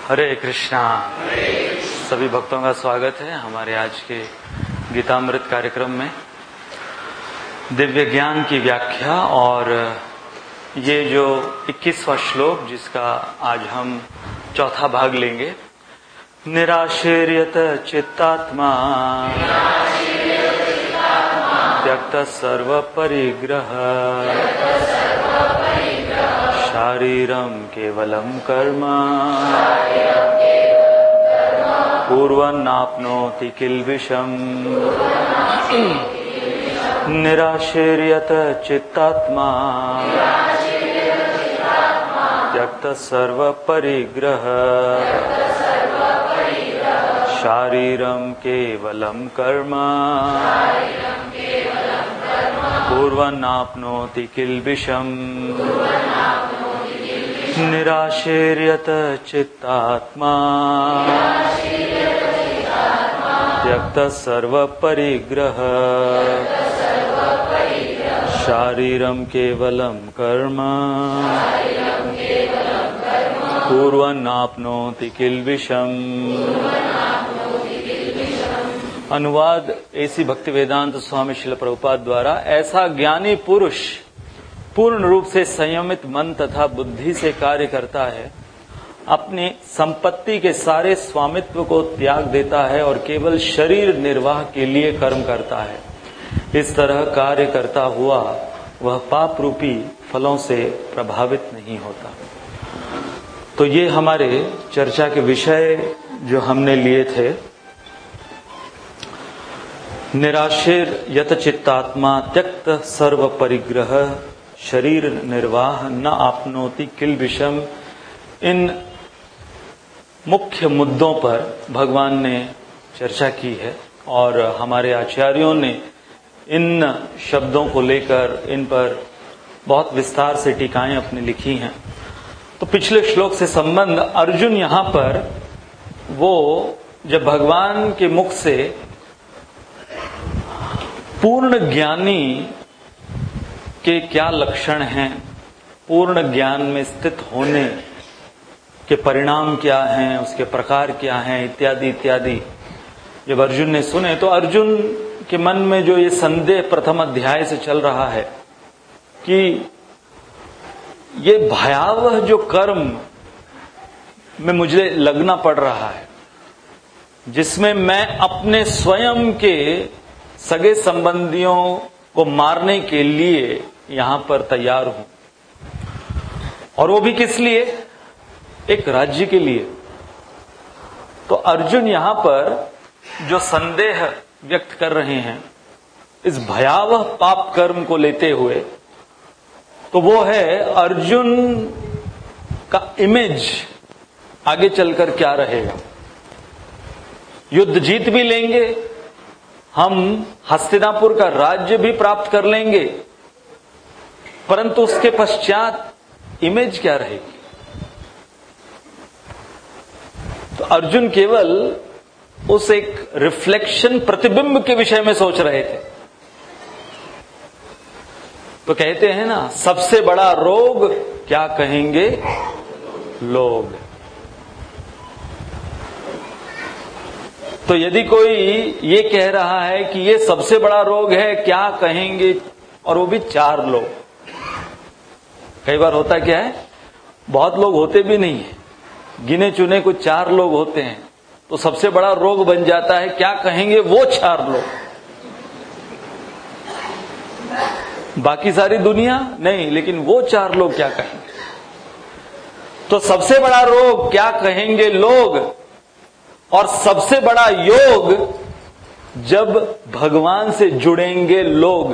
हरे कृष्णा। सभी भक्तों का स्वागत है हमारे आज के गीतामृत कार्यक्रम में। दिव्य ज्ञान की व्याख्या और ये जो 21वां श्लोक जिसका आज हम चौथा भाग लेंगे। निराशीर्यत चित्तात्मा त्यक्त सर्व परिग्रह शारीरम केवलम कर्म पूर्वन्नाप्नोति किल्बिषम्। निराशीर्यत चित्तात्मा त्यक्त सर्व परिग्रह शारीरम केवलम कर्म पूर्वन्नाप्नोति किल्बिषम्। निराशीर्यत चित्तात्मा त्यक्त सर्व परिग्रह शारीरम केवलम कर्म पूर्वन्नाप्नोति किल्बिषम्। अनुवाद एसी भक्तिवेदांत स्वामी श्रील प्रभुपाद द्वारा। ऐसा ज्ञानी पुरुष पूर्ण रूप से संयमित मन तथा बुद्धि से कार्य करता है, अपनी संपत्ति के सारे स्वामित्व को त्याग देता है और केवल शरीर निर्वाह के लिए कर्म करता है। इस तरह कार्य करता हुआ वह पाप रूपी फलों से प्रभावित नहीं होता। तो ये हमारे चर्चा के विषय जो हमने लिए थे। निराशीर यत चित्तात्मा त्यक्त सर्व परिग्रह शरीर निर्वाह न आपनोति किल्बिषम्। इन मुख्य मुद्दों पर भगवान ने चर्चा की है और हमारे आचार्यों ने इन शब्दों को लेकर इन पर बहुत विस्तार से टीकाएं अपनी लिखी हैं। तो पिछले श्लोक से संबंध अर्जुन यहाँ पर वो जब भगवान के मुख से पूर्ण ज्ञानी के क्या लक्षण हैं, पूर्ण ज्ञान में स्थित होने के परिणाम क्या हैं, उसके प्रकार क्या हैं, इत्यादि इत्यादि जब अर्जुन ने सुने तो अर्जुन के मन में जो ये संदेह प्रथम अध्याय से चल रहा है कि ये भयावह जो कर्म में मुझे लगना पड़ रहा है, जिसमें मैं अपने स्वयं के सगे संबंधियों को मारने के लिए यहां पर तैयार हूं, और वो भी किस लिए? एक राज्य के लिए। तो अर्जुन यहां पर जो संदेह व्यक्त कर रहे हैं इस भयावह पाप कर्म को लेते हुए, तो वो है अर्जुन का इमेज आगे चलकर क्या रहेगा। युद्ध जीत भी लेंगे, हम हस्तिनापुर का राज्य भी प्राप्त कर लेंगे, परंतु उसके पश्चात इमेज क्या रहेगी? तो अर्जुन केवल उस एक रिफ्लेक्शन प्रतिबिंब के विषय में सोच रहे थे। तो कहते हैं ना, सबसे बड़ा रोग क्या कहेंगे लोग। तो यदि कोई ये कह रहा है कि ये सबसे बड़ा रोग है, क्या कहेंगे, और वो भी 4 लोग। कई बार होता क्या है, बहुत लोग होते भी नहीं है, गिने चुने कुछ 4 लोग होते हैं, तो सबसे बड़ा रोग बन जाता है क्या कहेंगे वो 4 लोग, बाकी सारी दुनिया नहीं, लेकिन वो 4 लोग क्या कहेंगे। तो सबसे बड़ा रोग क्या कहेंगे लोग, और सबसे बड़ा योग जब भगवान से जुड़ेंगे लोग।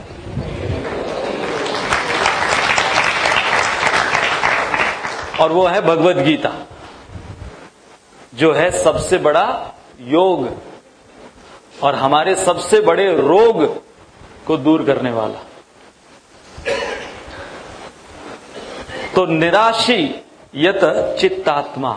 और वो है भगवद गीता, जो है सबसे बड़ा योग और हमारे सबसे बड़े रोग को दूर करने वाला। तो निराशी यत चित्तात्मा,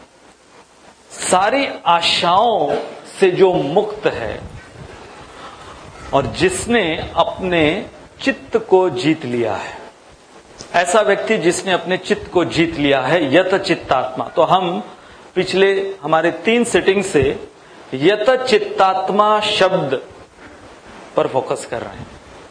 सारी आशाओं से जो मुक्त है और जिसने अपने चित्त को जीत लिया है, ऐसा व्यक्ति जिसने अपने चित्त को जीत लिया है, यत चित्तात्मा। तो हम पिछले हमारे 3 सिटिंग से यत चित्तात्मा शब्द पर फोकस कर रहे हैं।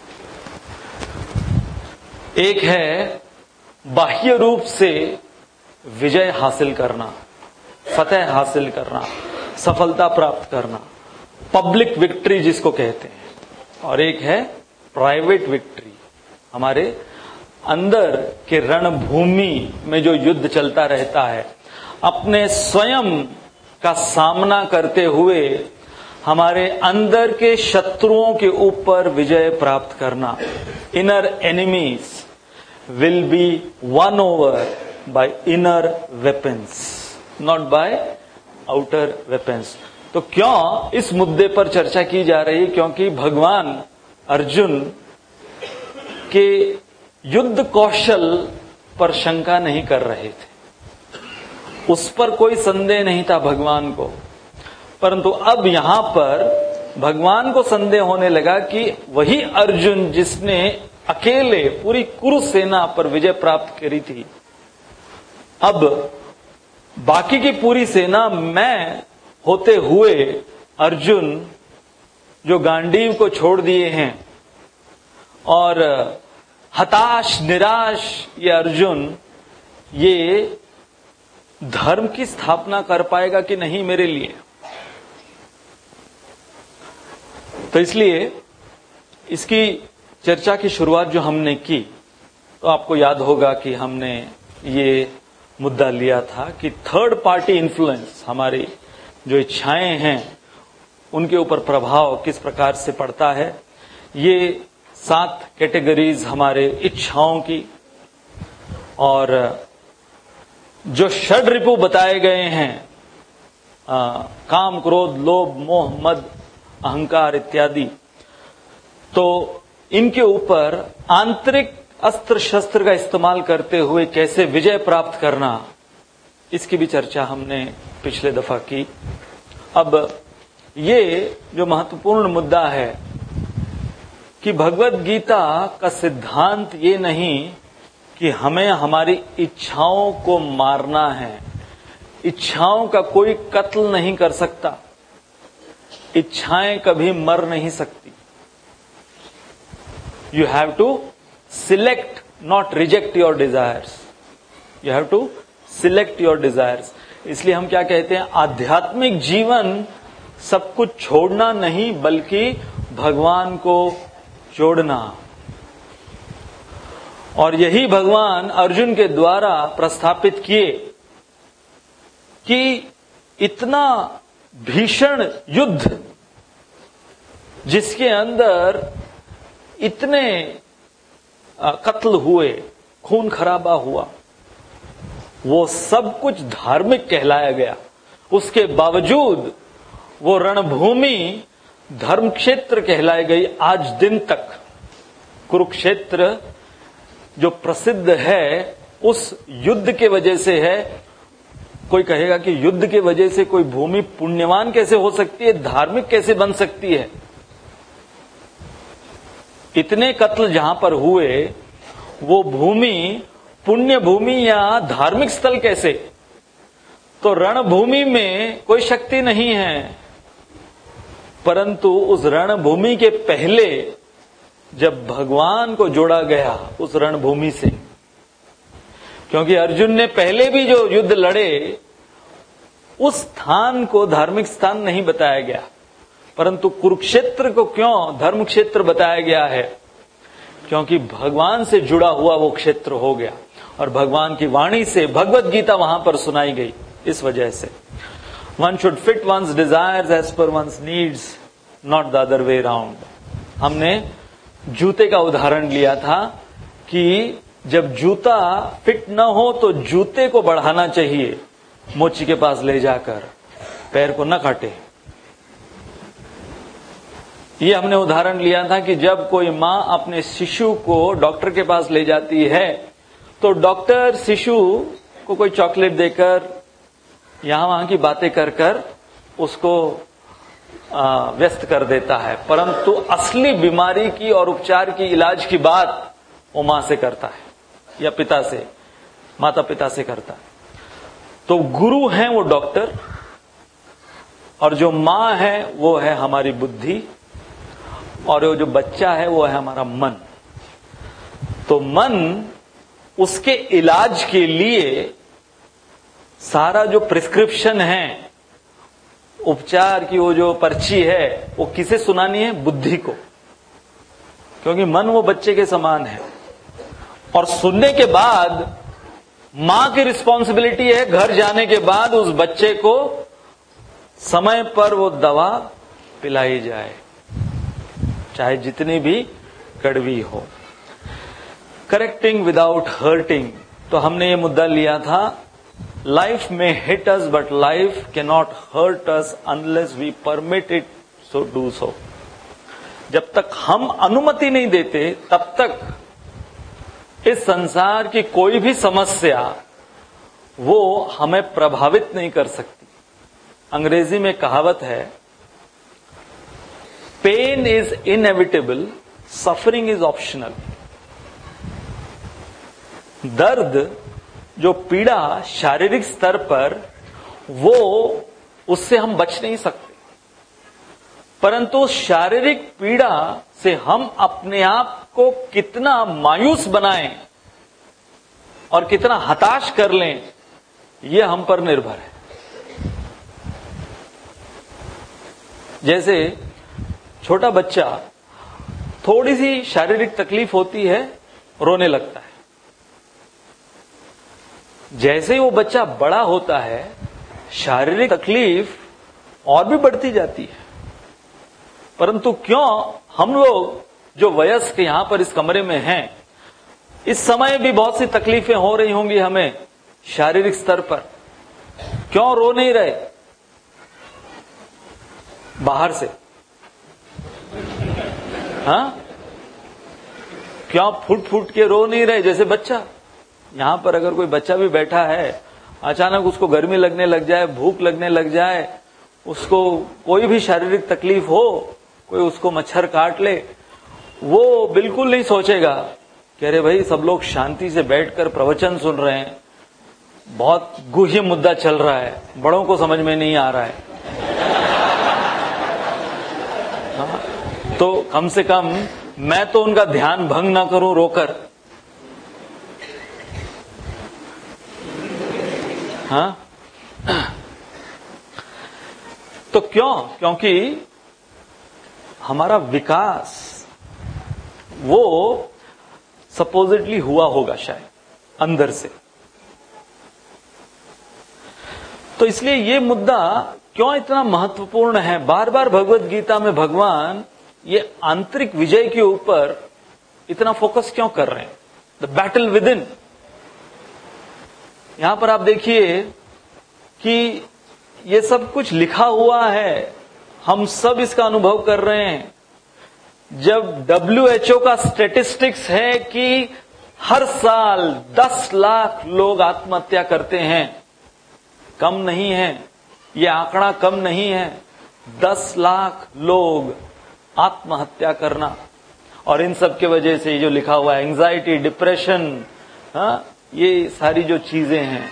एक है बाह्य रूप से विजय हासिल करना, फतेह हासिल करना, सफलता प्राप्त करना, पब्लिक विक्ट्री जिसको कहते हैं, और एक है प्राइवेट विक्ट्री, हमारे अंदर के रणभूमि में जो युद्ध चलता रहता है, अपने स्वयं का सामना करते हुए हमारे अंदर के शत्रुओं के ऊपर विजय प्राप्त करना। Inner enemies will be won over by inner weapons, not by outer weapons. तो क्यों इस मुद्दे पर चर्चा की जा रही है? क्योंकि भगवान अर्जुन के युद्ध कौशल पर शंका नहीं कर रहे थे, उस पर कोई संदेह नहीं था भगवान को, परंतु अब यहां पर भगवान को संदेह होने लगा कि वही अर्जुन जिसने अकेले पूरी कुरु सेना पर विजय प्राप्त करी थी, अब बाकी की पूरी सेना मैं होते हुए अर्जुन जो गांडीव को छोड़ दिए हैं और हताश निराश ये अर्जुन, ये धर्म की स्थापना कर पाएगा कि नहीं मेरे लिए। तो इसलिए इसकी चर्चा की शुरुआत जो हमने की, तो आपको याद होगा कि हमने ये मुद्दा लिया था कि थर्ड पार्टी इन्फ्लुएंस, हमारी जो इच्छाएं हैं उनके ऊपर प्रभाव किस प्रकार से पड़ता है। ये 7 कैटेगरीज हमारे इच्छाओं की, और जो षड रिपु बताए गए हैं, काम क्रोध लोभ मोह मद अहंकार इत्यादि, तो इनके ऊपर आंतरिक अस्त्र शस्त्र का इस्तेमाल करते हुए कैसे विजय प्राप्त करना, इसकी भी चर्चा हमने पिछले दफा की। अब ये जो महत्वपूर्ण मुद्दा है कि भगवत गीता का सिद्धांत ये नहीं कि हमें हमारी इच्छाओं को मारना है, इच्छाओं का कोई कत्ल नहीं कर सकता, इच्छाएं कभी मर नहीं सकती। You have to select, not reject your desires, you have to select your desires. इसलिए हम क्या कहते हैं, आध्यात्मिक जीवन सब कुछ छोड़ना नहीं बल्कि भगवान को जोड़ना। और यही भगवान अर्जुन के द्वारा प्रस्थापित किए कि इतना भीषण युद्ध जिसके अंदर इतने कत्ल हुए, खून खराबा हुआ, वो सब कुछ धार्मिक कहलाया गया। उसके बावजूद वो रणभूमि धर्म क्षेत्र कहलाई गई आज दिन तक। कुरुक्षेत्र जो प्रसिद्ध है उस युद्ध के वजह से है। कोई कहेगा कि युद्ध के वजह से कोई भूमि पुण्यवान कैसे हो सकती है, धार्मिक कैसे बन सकती है? इतने कत्ल जहां पर हुए वो भूमि पुण्य भूमि या धार्मिक स्थल कैसे? तो रणभूमि में कोई शक्ति नहीं है, परंतु उस रणभूमि के पहले जब भगवान को जोड़ा गया उस रणभूमि से, क्योंकि अर्जुन ने पहले भी जो युद्ध लड़े उस स्थान को धार्मिक स्थान नहीं बताया गया, परंतु कुरुक्षेत्र को क्यों धर्म क्षेत्र बताया गया है? क्योंकि भगवान से जुड़ा हुआ वो क्षेत्र हो गया और भगवान की वाणी से भगवत गीता वहां पर सुनाई गई। इस वजह से one should fit one's desires as per one's needs, not the other way round. हमने जूते का उदाहरण लिया था कि जब जूता फिट न हो तो जूते को बढ़ाना चाहिए, मोची के पास ले जाकर, पैर को न काटे। ये हमने उदाहरण लिया था कि जब कोई मां अपने शिशु को डॉक्टर के पास ले जाती है तो डॉक्टर शिशु को कोई चॉकलेट देकर यहां वहां की बातें कर कर उसको व्यस्त कर देता है, परंतु असली बीमारी की और उपचार की इलाज की बात वो मां से करता है या पिता से, माता पिता से करता है। तो गुरु हैं वो डॉक्टर, और जो मां है वो है हमारी बुद्धि, और वो जो बच्चा है वो है हमारा मन। तो मन, उसके इलाज के लिए सारा जो प्रिस्क्रिप्शन है, उपचार की वो जो पर्ची है, वो किसे सुनानी है? बुद्धि को, क्योंकि मन वो बच्चे के समान है। और सुनने के बाद मां की रिस्पॉन्सिबिलिटी है घर जाने के बाद उस बच्चे को समय पर वो दवा पिलाई जाए, चाहे जितनी भी कड़वी हो। करेक्टिंग विदाउट हर्टिंग, तो हमने ये मुद्दा लिया था, लाइफ में hit us but life can not hurt us unless we permit it so do so. जब तक हम अनुमति नहीं देते तब तक इस संसार की कोई भी समस्या वो हमें प्रभावित नहीं कर सकती। अंग्रेजी में कहावत है, pain is inevitable, suffering is optional. दर्द, जो पीड़ा शारीरिक स्तर पर, वो उससे हम बच नहीं सकते, परंतु शारीरिक पीड़ा से हम अपने आप को कितना मायूस बनाएं और कितना हताश कर लें, यह हम पर निर्भर है। जैसे छोटा बच्चा, थोड़ी सी शारीरिक तकलीफ होती है, रोने लगता है। जैसे ही वो बच्चा बड़ा होता है, शारीरिक तकलीफ और भी बढ़ती जाती है। परंतु क्यों हम लोग जो वयस्क यहां पर इस कमरे में हैं, इस समय भी बहुत सी तकलीफें हो रही होंगी हमें शारीरिक स्तर पर, क्यों रो नहीं रहे बाहर से? हाँ, क्यों फुट फुट के रो नहीं रहे? जैसे बच्चा, यहां पर अगर कोई बच्चा भी बैठा है, अचानक उसको गर्मी लगने लग जाए, भूख लगने लग जाए, उसको कोई भी शारीरिक तकलीफ हो, कोई उसको मच्छर काट ले, वो बिल्कुल नहीं सोचेगा कि अरे भाई सब लोग शांति से बैठकर प्रवचन सुन रहे हैं, बहुत गुह्य मुद्दा चल रहा है, बड़ों को समझ में नहीं आ रहा है। हाँ, तो कम से कम मैं तो उनका ध्यान भंग ना करूं रोकर। हाँ, तो क्यों? क्योंकि हमारा विकास वो सपोजिटली हुआ होगा शायद अंदर से। तो इसलिए ये मुद्दा क्यों इतना महत्वपूर्ण है? बार बार भगवत गीता में भगवान ये आंतरिक विजय के ऊपर इतना फोकस क्यों कर रहे हैं? The battle within. यहां पर आप देखिए कि ये सब कुछ लिखा हुआ है, हम सब इसका अनुभव कर रहे हैं। जब WHO का स्टैटिस्टिक्स है कि हर साल 10 लाख लोग आत्महत्या करते हैं, कम नहीं है, ये आंकड़ा कम नहीं है, 10 लाख लोग आत्महत्या करना। और इन सब के वजह से जो लिखा हुआ है, एंजाइटी, डिप्रेशन, हाँ, ये सारी जो चीजें हैं,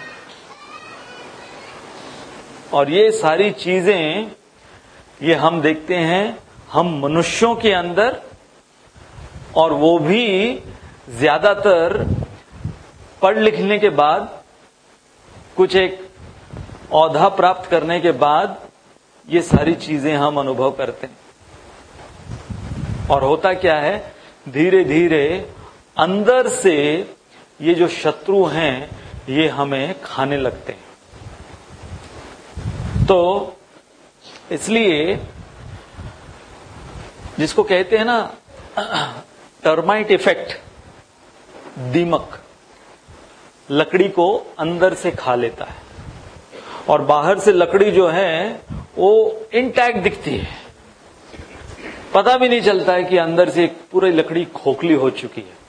और ये सारी चीजें ये हम देखते हैं हम मनुष्यों के अंदर, और वो भी ज्यादातर पढ़ लिखने के बाद, कुछ एक औधा प्राप्त करने के बाद, ये सारी चीजें हम अनुभव करते हैं। और होता क्या है, धीरे धीरे अंदर से ये जो शत्रु हैं ये हमें खाने लगते हैं। तो इसलिए जिसको कहते हैं ना टर्माइट इफेक्ट, दीमक लकड़ी को अंदर से खा लेता है, और बाहर से लकड़ी जो है वो इंटैक्ट दिखती है, पता भी नहीं चलता है कि अंदर से पूरी लकड़ी खोखली हो चुकी है।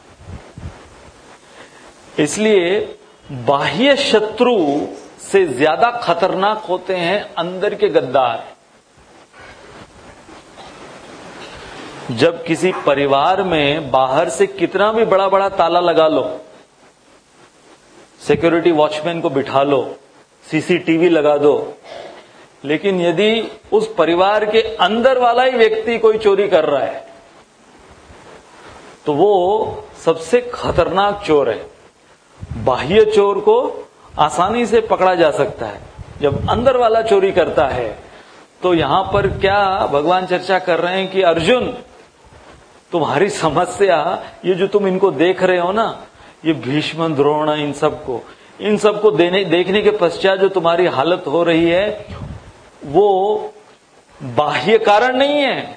इसलिए बाह्य शत्रु से ज्यादा खतरनाक होते हैं अंदर के गद्दार। जब किसी परिवार में बाहर से कितना भी बड़ा बड़ा ताला लगा लो, सिक्योरिटी वॉचमैन को बिठा लो, सीसीटीवी लगा दो, लेकिन यदि उस परिवार के अंदर वाला ही व्यक्ति कोई चोरी कर रहा है तो वो सबसे खतरनाक चोर है। बाह्य चोर को आसानी से पकड़ा जा सकता है, जब अंदर वाला चोरी करता है तो यहां पर क्या भगवान चर्चा कर रहे हैं कि अर्जुन, तुम्हारी समस्या, ये जो तुम इनको देख रहे हो ना, ये भीष्म द्रोण इन सबको देखने के पश्चात जो तुम्हारी हालत हो रही है वो बाह्य कारण नहीं है।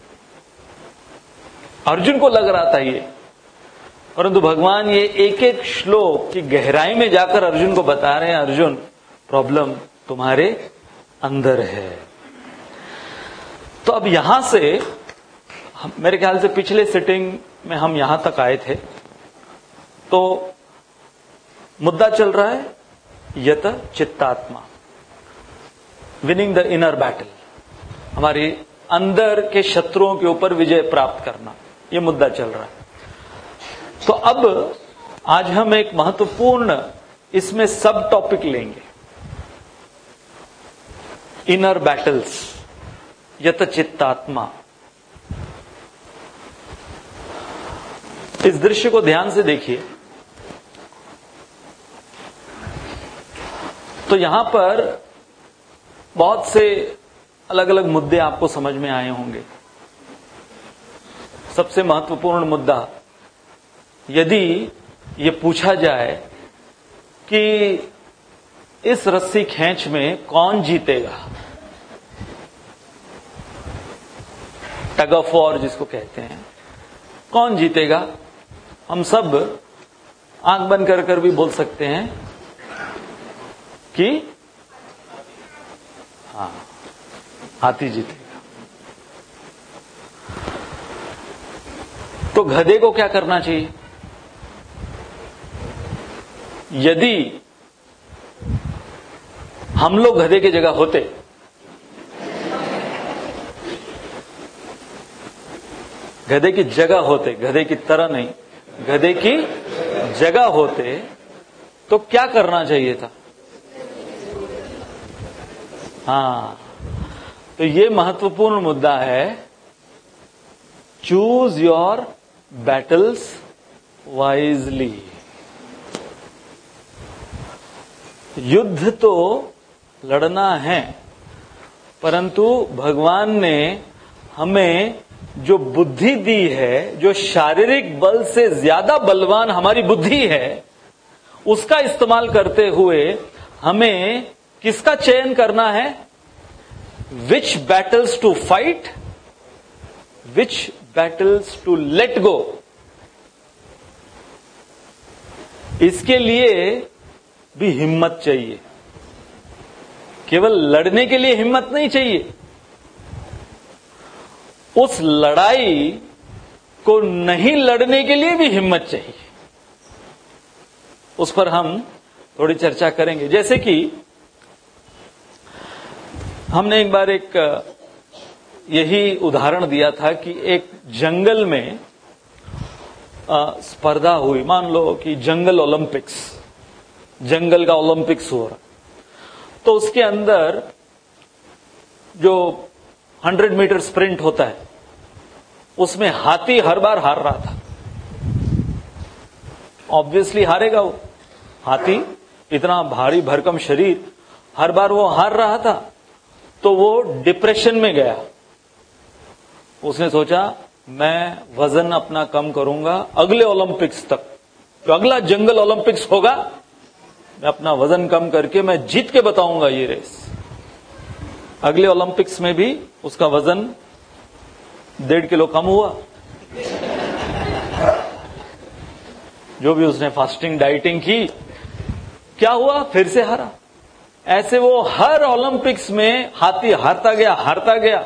अर्जुन को लग रहा था ये, परंतु भगवान ये एक एक श्लोक की गहराई में जाकर अर्जुन को बता रहे हैं, अर्जुन प्रॉब्लम तुम्हारे अंदर है। तो अब यहां से मेरे ख्याल से पिछले सिटिंग में हम यहां तक आए थे, तो मुद्दा चल रहा है यत चित्तात्मा, विनिंग द इनर बैटल, हमारे अंदर के शत्रुओं के ऊपर विजय प्राप्त करना, ये मुद्दा चल रहा है। तो अब आज हम एक महत्वपूर्ण इसमें सब टॉपिक लेंगे, इनर बैटल्स, यत चित्तात्मा। इस दृश्य को ध्यान से देखिए। तो यहां पर बहुत से अलग अलग मुद्दे आपको समझ में आए होंगे। सबसे महत्वपूर्ण मुद्दा, यदि ये पूछा जाए कि इस रस्सी खींच में कौन जीतेगा, टग ऑफ वॉर जिसको कहते हैं, कौन जीतेगा, हम सब आंख बंद कर कर भी बोल सकते हैं कि हाँ, हाथी जीतेगा। तो गधे को क्या करना चाहिए? यदि हम लोग गधे की जगह होते, गधे की जगह होते, गधे की तरह नहीं, गधे की जगह होते, तो क्या करना चाहिए था? हाँ, तो ये महत्वपूर्ण मुद्दा है, चूज योर बैटल्स वाइजली। युद्ध तो लड़ना है, परंतु भगवान ने हमें जो बुद्धि दी है, जो शारीरिक बल से ज्यादा बलवान हमारी बुद्धि है, उसका इस्तेमाल करते हुए हमें किसका चयन करना है? Which battles to fight, which battles to let go. इसके लिए भी हिम्मत चाहिए, केवल लड़ने के लिए हिम्मत नहीं चाहिए, उस लड़ाई को नहीं लड़ने के लिए भी हिम्मत चाहिए। उस पर हम थोड़ी चर्चा करेंगे। जैसे कि हमने एक बार एक यही उदाहरण दिया था कि एक जंगल में स्पर्धा हुई, मान लो कि जंगल ओलंपिक्स, जंगल का ओलंपिक्स हो रहा, तो उसके अंदर जो 100 मीटर स्प्रिंट होता है उसमें हाथी हर बार हार रहा था। ऑब्वियसली हारेगा वो, हाथी इतना भारी भरकम शरीर, हर बार वो हार रहा था, तो वो डिप्रेशन में गया। उसने सोचा मैं वजन अपना कम करूंगा, अगले ओलंपिक्स तक, जो अगला जंगल ओलंपिक्स होगा, मैं अपना वजन कम करके मैं जीत के बताऊंगा ये रेस। अगले ओलंपिक्स में भी उसका वजन 1.5 किलो कम हुआ। जो भी उसने फास्टिंग डाइटिंग की, क्या हुआ? फिर से हारा। ऐसे वो हर ओलंपिक्स में हाथी हारता गया,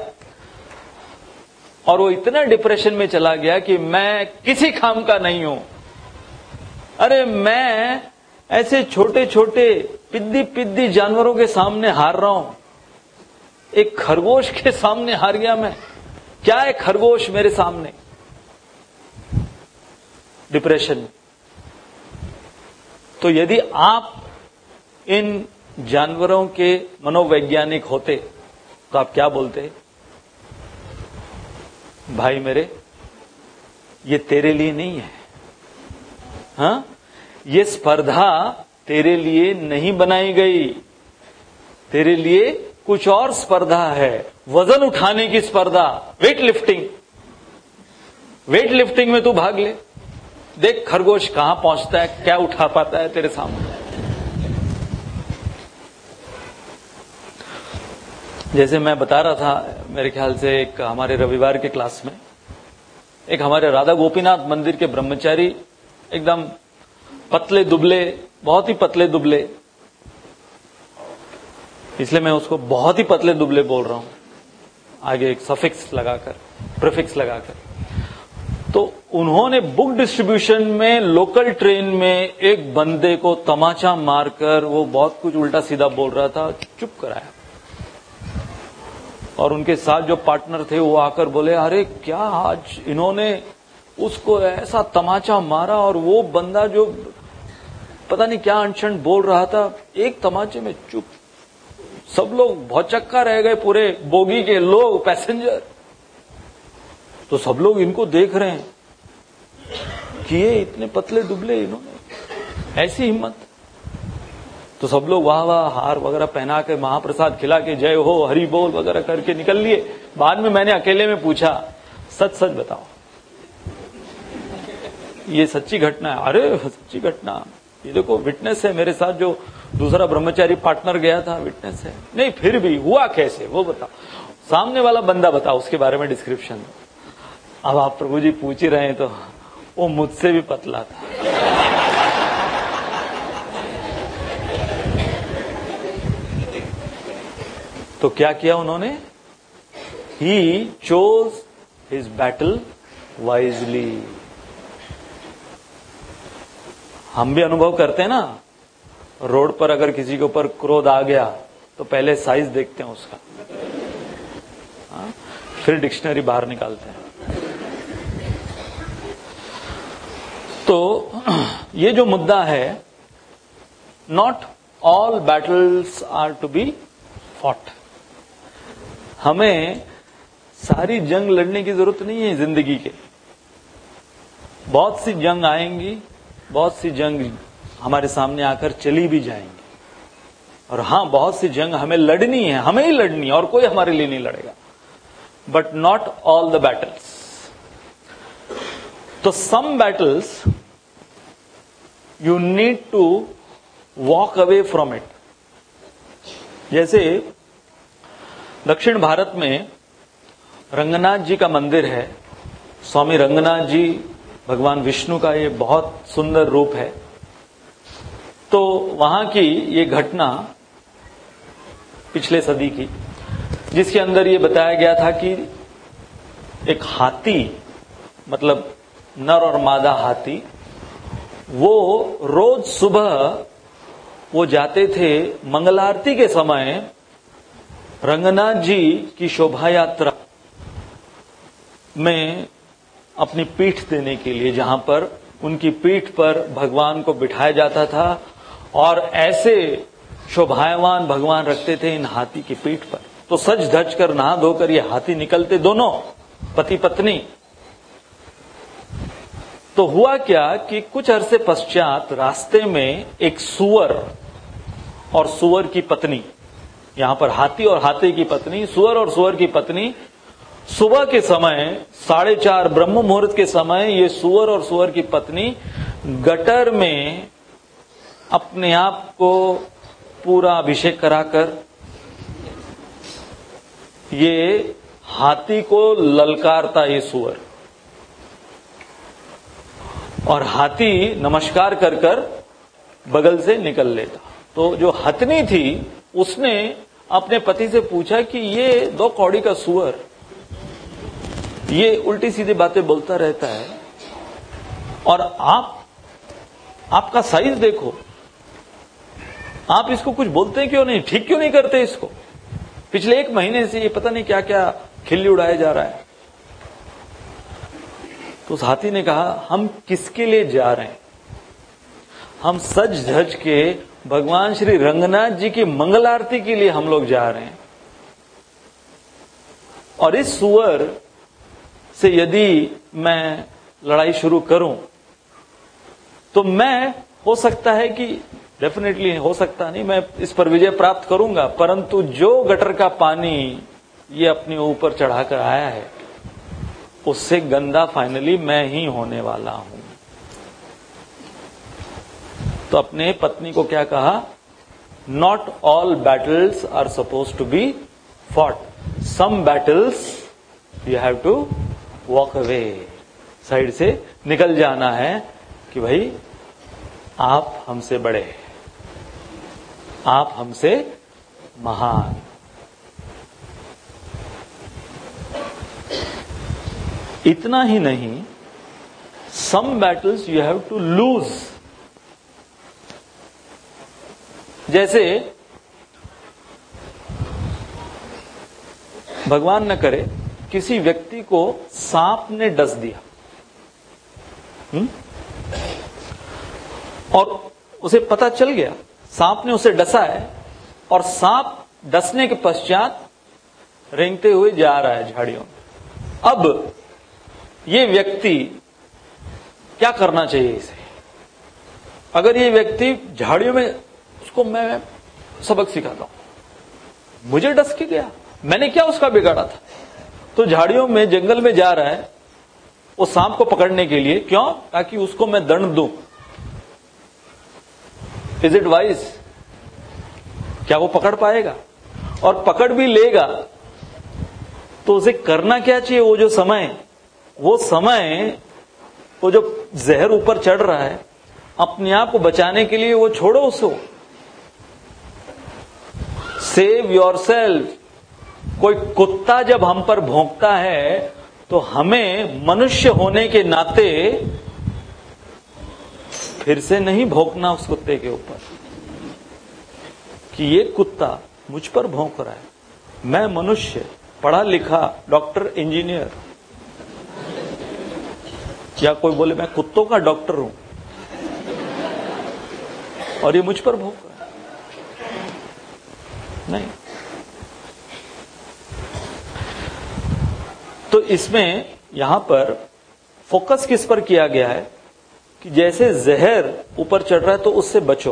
और वो इतना डिप्रेशन में चला गया कि मैं किसी काम का नहीं हूं। अरे मैं ऐसे छोटे छोटे पिद्दी जानवरों के सामने हार रहा हूं, एक खरगोश के सामने हार गया मैं, क्या है खरगोश मेरे सामने? डिप्रेशन। तो यदि आप इन जानवरों के मनोवैज्ञानिक होते तो आप क्या बोलते? भाई मेरे, ये तेरे लिए नहीं है। हाँ, ये स्पर्धा तेरे लिए नहीं बनाई गई, तेरे लिए कुछ और स्पर्धा है। वजन उठाने की स्पर्धा, वेट लिफ्टिंग। वेट लिफ्टिंग में तू भाग ले, देख खरगोश कहां पहुंचता है, क्या उठा पाता है तेरे सामने। जैसे मैं बता रहा था, मेरे ख्याल से एक हमारे रविवार के क्लास में एक हमारे राधा गोपीनाथ मंदिर के ब्रह्मचारी, एकदम पतले दुबले, बहुत ही पतले दुबले, इसलिए मैं उसको बहुत ही पतले दुबले बोल रहा हूं, आगे एक सफिक्स लगाकर, प्रीफिक्स लगाकर। तो उन्होंने बुक डिस्ट्रीब्यूशन में लोकल ट्रेन में एक बंदे को तमाचा मारकर, वो बहुत कुछ उल्टा सीधा बोल रहा था, चुप कराया। और उनके साथ जो पार्टनर थे वो आकर बोले, अरे क्या आज इन्होंने उसको ऐसा तमाचा मारा, और वो बंदा जो पता नहीं क्या अनशन बोल रहा था, एक तमाचे में चुप। सब लोग भौचक्का रह गए, पूरे बोगी के लोग, पैसेंजर। तो सब लोग इनको देख रहे हैं कि ये इतने पतले दुबले, इन्होंने ऐसी हिम्मत। तो सब लोग वाह वाह, हार वगैरह पहना के, महाप्रसाद खिला के, जय हो हरि बोल वगैरह करके निकल लिए। बाद में मैंने अकेले में पूछा, सच सच बताओ, ये सच्ची घटना है? अरे सच्ची घटना, ये देखो विटनेस है, मेरे साथ जो दूसरा ब्रह्मचारी पार्टनर गया था विटनेस है। नहीं फिर भी हुआ कैसे, वो बताओ, सामने वाला बंदा बताओ, उसके बारे में डिस्क्रिप्शन। अब आप प्रभु जी पूछ ही रहे हैं, तो वो मुझसे भी पतला था। तो क्या किया उन्होंने? He chose his battle wisely. हम भी अनुभव करते हैं ना, रोड पर अगर किसी के ऊपर क्रोध आ गया तो पहले साइज देखते हैं उसका, फिर डिक्शनरी बाहर निकालते हैं। तो ये जो मुद्दा है, not all battles are to be fought. हमें सारी जंग लड़ने की जरूरत नहीं है जिंदगी के। बहुत सी जंग आएंगी, बहुत सी जंग हमारे सामने आकर चली भी जाएंगी। और हां, बहुत सी जंग हमें लड़नी है, हमें ही लड़नी है, और कोई हमारे लिए नहीं लड़ेगा। But not all the battles. तो some battles you need to walk away from it. जैसे दक्षिण भारत में रंगनाथ जी का मंदिर है। स्वामी रंगनाथ जी भगवान विष्णु का ये बहुत सुंदर रूप है। तो वहां की ये घटना पिछले सदी की, जिसके अंदर ये बताया गया था कि एक हाथी, मतलब नर और मादा हाथी, वो रोज सुबह वो जाते थे मंगल आरती के समय रंगनाथ जी की शोभा यात्रा में अपनी पीठ देने के लिए, जहां पर उनकी पीठ पर भगवान को बिठाया जाता था। और ऐसे शोभायमान भगवान रखते थे इन हाथी की पीठ पर। तो सज धज कर नहा धोकर ये हाथी निकलते, दोनों पति पत्नी। तो हुआ क्या कि कुछ अरसे पश्चात रास्ते में एक सुअर और सुअर की पत्नी, यहां पर हाथी और हाथी की पत्नी, सुअर और सुअर की पत्नी, सुबह के समय 4:30 ब्रह्म मुहूर्त के समय ये सुअर और सुअर की पत्नी गटर में अपने आप को पूरा अभिषेक कराकर ये हाथी को ललकारता ये सुअर, और हाथी नमस्कार कर कर बगल से निकल लेता। तो जो हथनी थी उसने अपने पति से पूछा कि ये 2 कौड़ी का सुअर ये उल्टी सीधी बातें बोलता रहता है, और आपका साइज देखो, आप इसको कुछ बोलते क्यों नहीं, ठीक क्यों नहीं करते इसको? पिछले 1 महीने से ये पता नहीं क्या क्या खिल्ली उड़ाया जा रहा है। तो उस हाथी ने कहा, हम किसके लिए जा रहे हैं? हम सज धज के भगवान श्री रंगनाथ जी की मंगल आरती के लिए हम लोग जा रहे हैं, और इस सुअर से यदि मैं लड़ाई शुरू करूं तो मैं, हो सकता है कि, डेफिनेटली हो सकता नहीं, मैं इस पर विजय प्राप्त करूंगा, परंतु जो गटर का पानी ये अपने ऊपर चढ़ाकर आया है उससे गंदा फाइनली मैं ही होने वाला हूं। तो अपने पत्नी को क्या कहा? Not all battles are suppose to be fought, some battles you have to walk away, side से निकल जाना है कि भाई आप हमसे बड़े, आप हमसे महान। इतना ही नहीं, some battles you have to lose. जैसे भगवान न करे किसी व्यक्ति को सांप ने डस दिया, और उसे पता चल गया सांप ने उसे डसा है, और सांप डसने के पश्चात रेंगते हुए जा रहा है झाड़ियों में। अब ये व्यक्ति क्या करना चाहिए इसे? अगर ये व्यक्ति झाड़ियों में, उसको मैं सबक सिखाता हूं, मुझे डस के गया, मैंने क्या उसका बिगाड़ा था? तो झाड़ियों में, जंगल में जा रहा है वो सांप को पकड़ने के लिए, क्यों? ताकि उसको मैं दंड दूं। Is it wise? क्या वो पकड़ पाएगा? और पकड़ भी लेगा तो उसे करना क्या चाहिए? वो जो जहर ऊपर चढ़ रहा है, अपने आप को बचाने के लिए वो छोड़ो उसको, सेव योरसेल्फ। कोई कुत्ता जब हम पर भौंकता है तो हमें मनुष्य होने के नाते फिर से नहीं भौंकना उस कुत्ते के ऊपर कि ये कुत्ता मुझ पर भौंक रहा है, मैं मनुष्य, पढ़ा लिखा, डॉक्टर, इंजीनियर, या कोई बोले मैं कुत्तों का डॉक्टर हूं और ये मुझ पर भौंक रहा है। नहीं। तो इसमें यहां पर फोकस किस पर किया गया है कि जैसे जहर ऊपर चढ़ रहा है तो उससे बचो।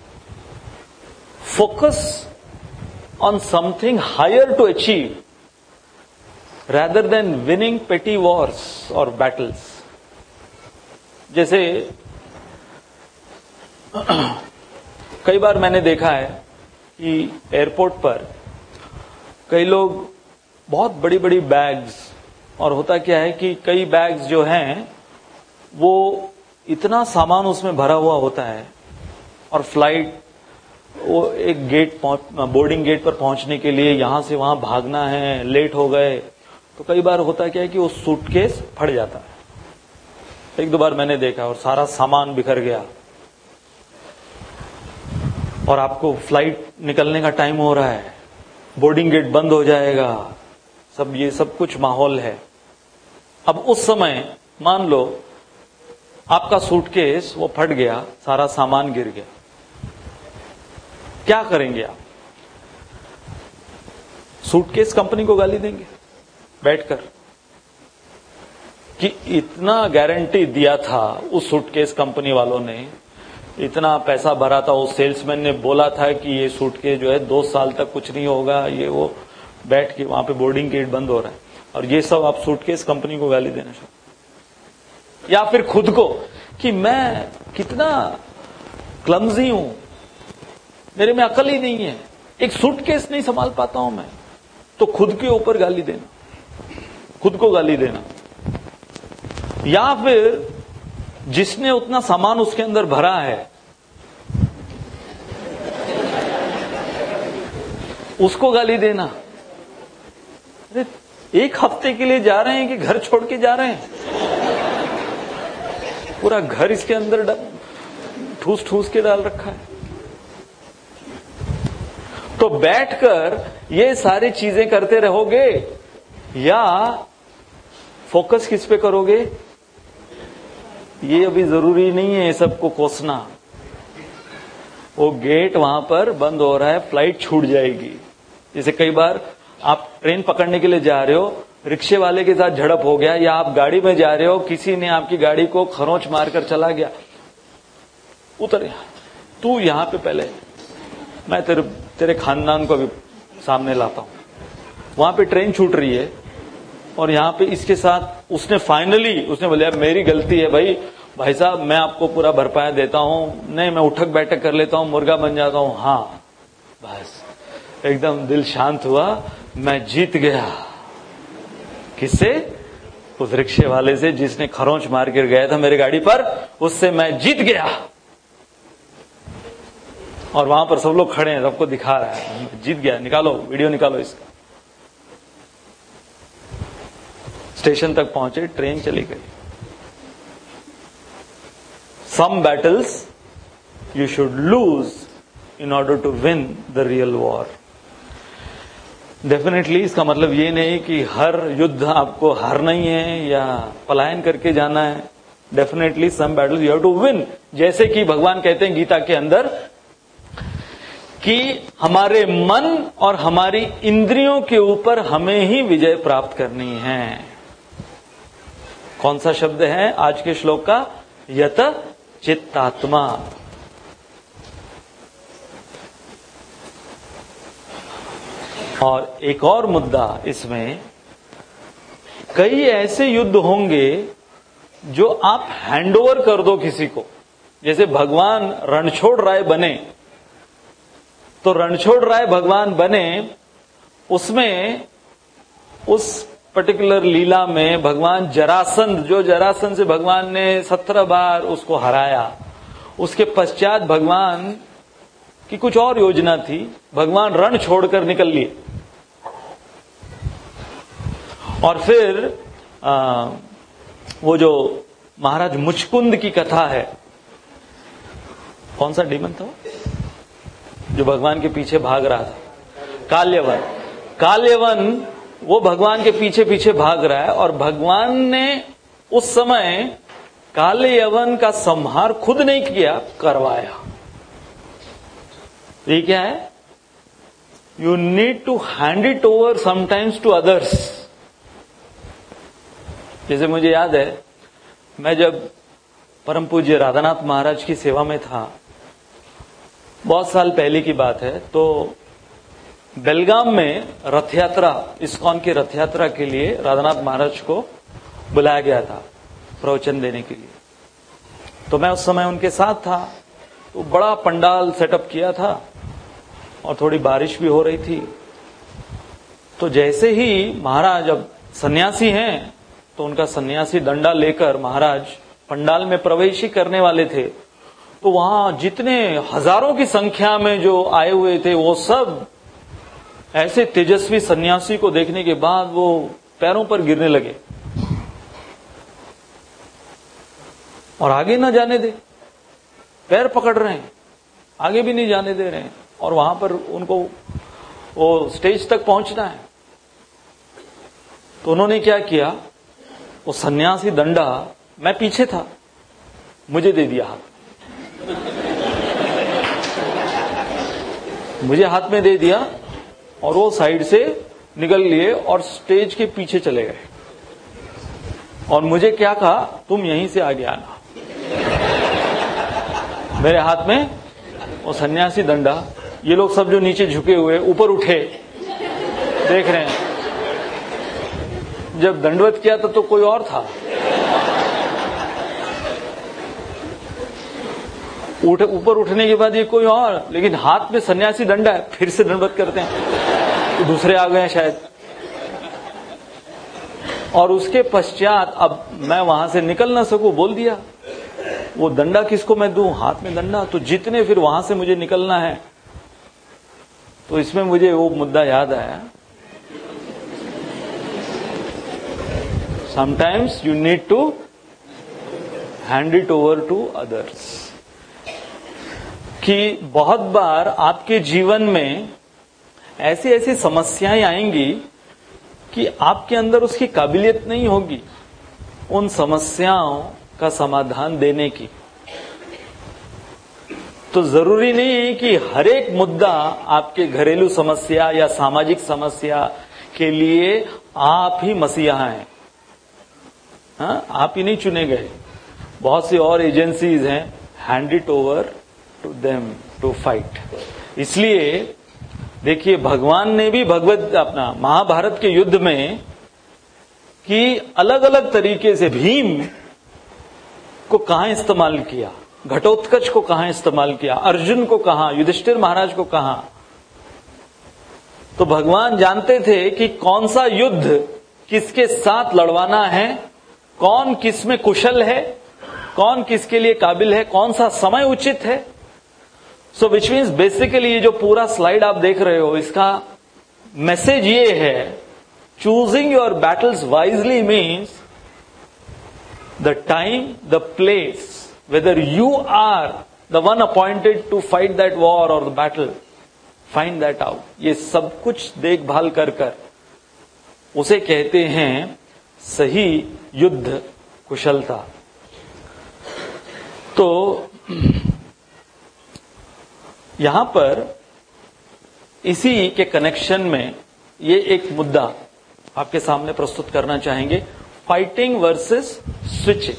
Focus on something higher to achieve rather than winning petty wars or battles। जैसे कई बार मैंने देखा है कि एयरपोर्ट पर कई लोग बहुत बड़ी बड़ी बैग्स, और होता क्या है कि कई बैग्स जो हैं वो इतना सामान उसमें भरा हुआ होता है, और फ्लाइट, वो एक गेट, बोर्डिंग गेट पर पहुंचने के लिए यहां से वहां भागना है, लेट हो गए, तो कई बार होता क्या है कि वो सूटकेस फट जाता है। एक दो बार मैंने देखा, और सारा सामान बिखर गया, और आपको फ्लाइट निकलने का टाइम हो रहा है, बोर्डिंग गेट बंद हो जाएगा, ये सब कुछ माहौल है। अब उस समय मान लो आपका सूटकेस वो फट गया, सारा सामान गिर गया, क्या करेंगे आप? सूटकेस कंपनी को गाली देंगे बैठकर कि इतना गारंटी दिया था उस सूटकेस कंपनी वालों ने, इतना पैसा भरा था, उस सेल्समैन ने बोला था कि ये सूटकेस जो है 2 साल तक कुछ नहीं होगा, ये वो, बैठ के वहां पे बोर्डिंग गेट बंद हो रहा है, और ये सब आप सूटकेस कंपनी को गाली देना शुरू। या फिर खुद को कि मैं कितना क्लमजी हूं, मेरे में अकल ही नहीं है, एक सूटकेस नहीं संभाल पाता हूं मैं, तो खुद के ऊपर गाली देना, खुद को गाली देना। या फिर जिसने उतना सामान उसके अंदर भरा है उसको गाली देना। अरे 1 हफ्ते के लिए जा रहे हैं कि घर छोड़ के जा रहे हैं? पूरा घर इसके अंदर ठूस ठूस के डाल रखा है। तो बैठकर ये सारी चीजें करते रहोगे, या फोकस किस पे करोगे? ये अभी जरूरी नहीं है सबको कोसना, वो गेट वहां पर बंद हो रहा है, फ्लाइट छूट जाएगी। जैसे कई बार आप ट्रेन पकड़ने के लिए जा रहे हो, रिक्शे वाले के साथ झड़प हो गया, या आप गाड़ी में जा रहे हो, किसी ने आपकी गाड़ी को खरोंच मारकर चला गया, उतर तू यहां पे पहले, मैं तेरे खानदान को भी सामने लाता हूं। वहां पे ट्रेन छूट रही है और यहां पे इसके साथ उसने फाइनली उसने बोला मेरी गलती है भाई साहब, मैं आपको पूरा भरपाया देता हूं, नहीं मैं उठक बैठक कर लेता हूं, मुर्गा बन जाता हूं। हाँ, बस एकदम दिल शांत हुआ, मैं जीत गया। किससे? उस रिक्शे वाले से जिसने खरोंच मार कर गया था मेरी गाड़ी पर, उससे मैं जीत गया। और वहां पर सब लोग खड़े हैं, सबको दिखा रहा है जीत गया, निकालो वीडियो निकालो इसका। स्टेशन तक पहुंचे, ट्रेन चली गई। Some battles you should lose in order to win the real war. Definitely इसका मतलब ये नहीं कि हर युद्ध आपको हारना ही है या पलायन करके जाना है। Definitely some battles you have to win. जैसे कि भगवान कहते हैं गीता के अंदर कि हमारे मन और हमारी इंद्रियों के ऊपर हमें ही विजय प्राप्त करनी है। कौन सा शब्द है आज के श्लोक का? यत चित्तात्मा। और एक और मुद्दा इसमें, कई ऐसे युद्ध होंगे जो आप हैंडओवर कर दो किसी को। जैसे भगवान रणछोड़ राय बने, तो रणछोड़ राय भगवान बने, उसमें उस पर्टिकुलर लीला में भगवान जरासंध, जो जरासंध से भगवान ने 17 बार उसको हराया, उसके पश्चात भगवान की कुछ और योजना थी, भगवान रण छोड़कर निकल लिए। और फिर वो जो महाराज मुचकुंद की कथा है, कौन सा डीमन था जो भगवान के पीछे भाग रहा था? काल्यवन। काल्यवन वो भगवान के पीछे पीछे भाग रहा है और भगवान ने उस समय काल्यवन का संहार खुद नहीं किया, करवाया। ये क्या है? You need to hand it over sometimes to others. जैसे मुझे याद है, मैं जब परम पूज्य राधानाथ महाराज की सेवा में था, बहुत साल पहले की बात है, तो बेलगाम में रथ यात्रा, इस्कॉन की रथ यात्रा के लिए राधानाथ महाराज को बुलाया गया था प्रवचन देने के लिए। तो मैं उस समय उनके साथ था। तो बड़ा पंडाल सेटअप किया था और थोड़ी बारिश भी हो रही थी। तो जैसे ही महाराज, अब सन्यासी हैं, तो उनका सन्यासी डंडा लेकर महाराज पंडाल में प्रवेश ही करने वाले थे, तो वहां जितने हजारों की संख्या में जो आए हुए थे, वो सब ऐसे तेजस्वी सन्यासी को देखने के बाद वो पैरों पर गिरने लगे और आगे ना जाने दे, पैर पकड़ रहे हैं, आगे भी नहीं जाने दे रहे हैं। और वहां पर उनको वो स्टेज तक पहुंचना है। तो उन्होंने क्या किया, वो सन्यासी डंडा, मैं पीछे था, मुझे दे दिया हाथ, मुझे हाथ में दे दिया और वो साइड से निकल लिए और स्टेज के पीछे चले गए। और मुझे क्या कहा, तुम यहीं से आगे आना। मेरे हाथ में वो सन्यासी डंडा, ये लोग सब जो नीचे झुके हुए ऊपर उठे देख रहे हैं। जब दंडवत किया था तो कोई और था, ऊपर उठने के बाद ये कोई और, लेकिन हाथ में सन्यासी डंडा है, फिर से दंडवत करते हैं, तो दूसरे आ गए हैं शायद। और उसके पश्चात अब मैं वहां से निकल ना सकूं, बोल दिया वो डंडा किसको मैं दूं, हाथ में डंडा, तो जितने फिर वहां से मुझे निकलना है। तो इसमें मुझे वो मुद्दा याद आया, sometimes you need to hand it over to others. कि बहुत बार आपके जीवन में ऐसी ऐसी समस्याएं आएंगी कि आपके अंदर उसकी काबिलियत नहीं होगी उन समस्याओं का समाधान देने की। तो जरूरी नहीं है कि हर एक मुद्दा आपके घरेलू समस्या या सामाजिक समस्या के लिए आप ही मसीहा हैं। हाँ, आप ही नहीं चुने गए, बहुत सी और एजेंसीज हैं, hand it over to them to fight. इसलिए देखिए, भगवान ने भी अपना महाभारत के युद्ध में कि अलग अलग तरीके से भीम को कहां इस्तेमाल किया, घटोत्कच को कहां इस्तेमाल किया, अर्जुन को कहां, युधिष्ठिर महाराज को कहां। तो भगवान जानते थे कि कौन सा युद्ध किसके साथ लड़वाना है, कौन किस में कुशल है, कौन किसके लिए काबिल है, कौन सा समय उचित है। सो विच मीन्स बेसिकली ये जो पूरा स्लाइड आप देख रहे हो, इसका मैसेज ये है, choosing your battles wisely means the time, the place, whether you are the one appointed to fight that war or the battle, find that out. ये सब कुछ देखभाल कर उसे कहते हैं सही युद्ध कुशलता। तो यहां पर इसी के कनेक्शन में ये एक मुद्दा आपके सामने प्रस्तुत करना चाहेंगे, फाइटिंग वर्सेस स्विचिंग।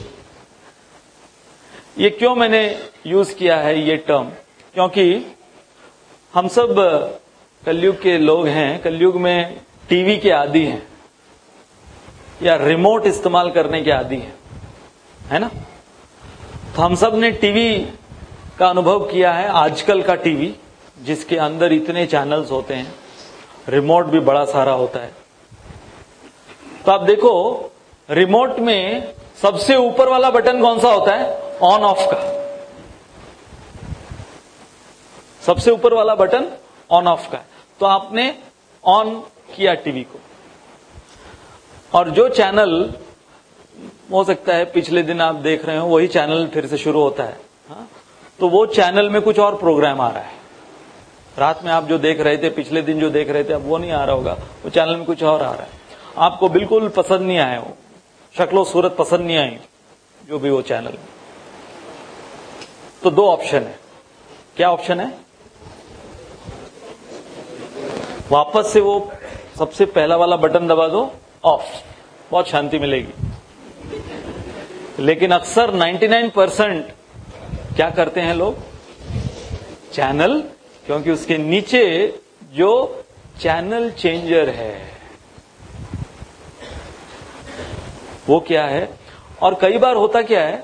ये क्यों मैंने यूज किया है ये टर्म, क्योंकि हम सब कलयुग के लोग हैं, कलयुग में टीवी के आदी हैं या रिमोट इस्तेमाल करने के आदी हैं, है ना। तो हम सब ने टीवी का अनुभव किया है, आजकल का टीवी जिसके अंदर इतने चैनल्स होते हैं, रिमोट भी बड़ा सारा होता है। तो आप देखो, रिमोट में सबसे ऊपर वाला बटन कौन सा होता है? ऑन ऑफ का। सबसे ऊपर वाला बटन ऑन ऑफ का है। तो आपने ऑन किया टीवी को, और जो चैनल हो सकता है पिछले दिन आप देख रहे हो वही चैनल फिर से शुरू होता है। हाँ? तो वो चैनल में कुछ और प्रोग्राम आ रहा है। रात में आप जो देख रहे थे, पिछले दिन जो देख रहे थे, अब वो नहीं आ रहा होगा, वो चैनल में कुछ और आ रहा है। आपको बिल्कुल पसंद नहीं आया, वो शक्लो सूरत पसंद नहीं आई, जो भी वो चैनल। तो दो ऑप्शन है। क्या ऑप्शन है? वापस से वो सबसे पहला वाला बटन दबा दो, ऑफ, बहुत शांति मिलेगी। लेकिन अक्सर 99% क्या करते हैं लोग? चैनल, क्योंकि उसके नीचे जो चैनल चेंजर है वो क्या है। और कई बार होता क्या है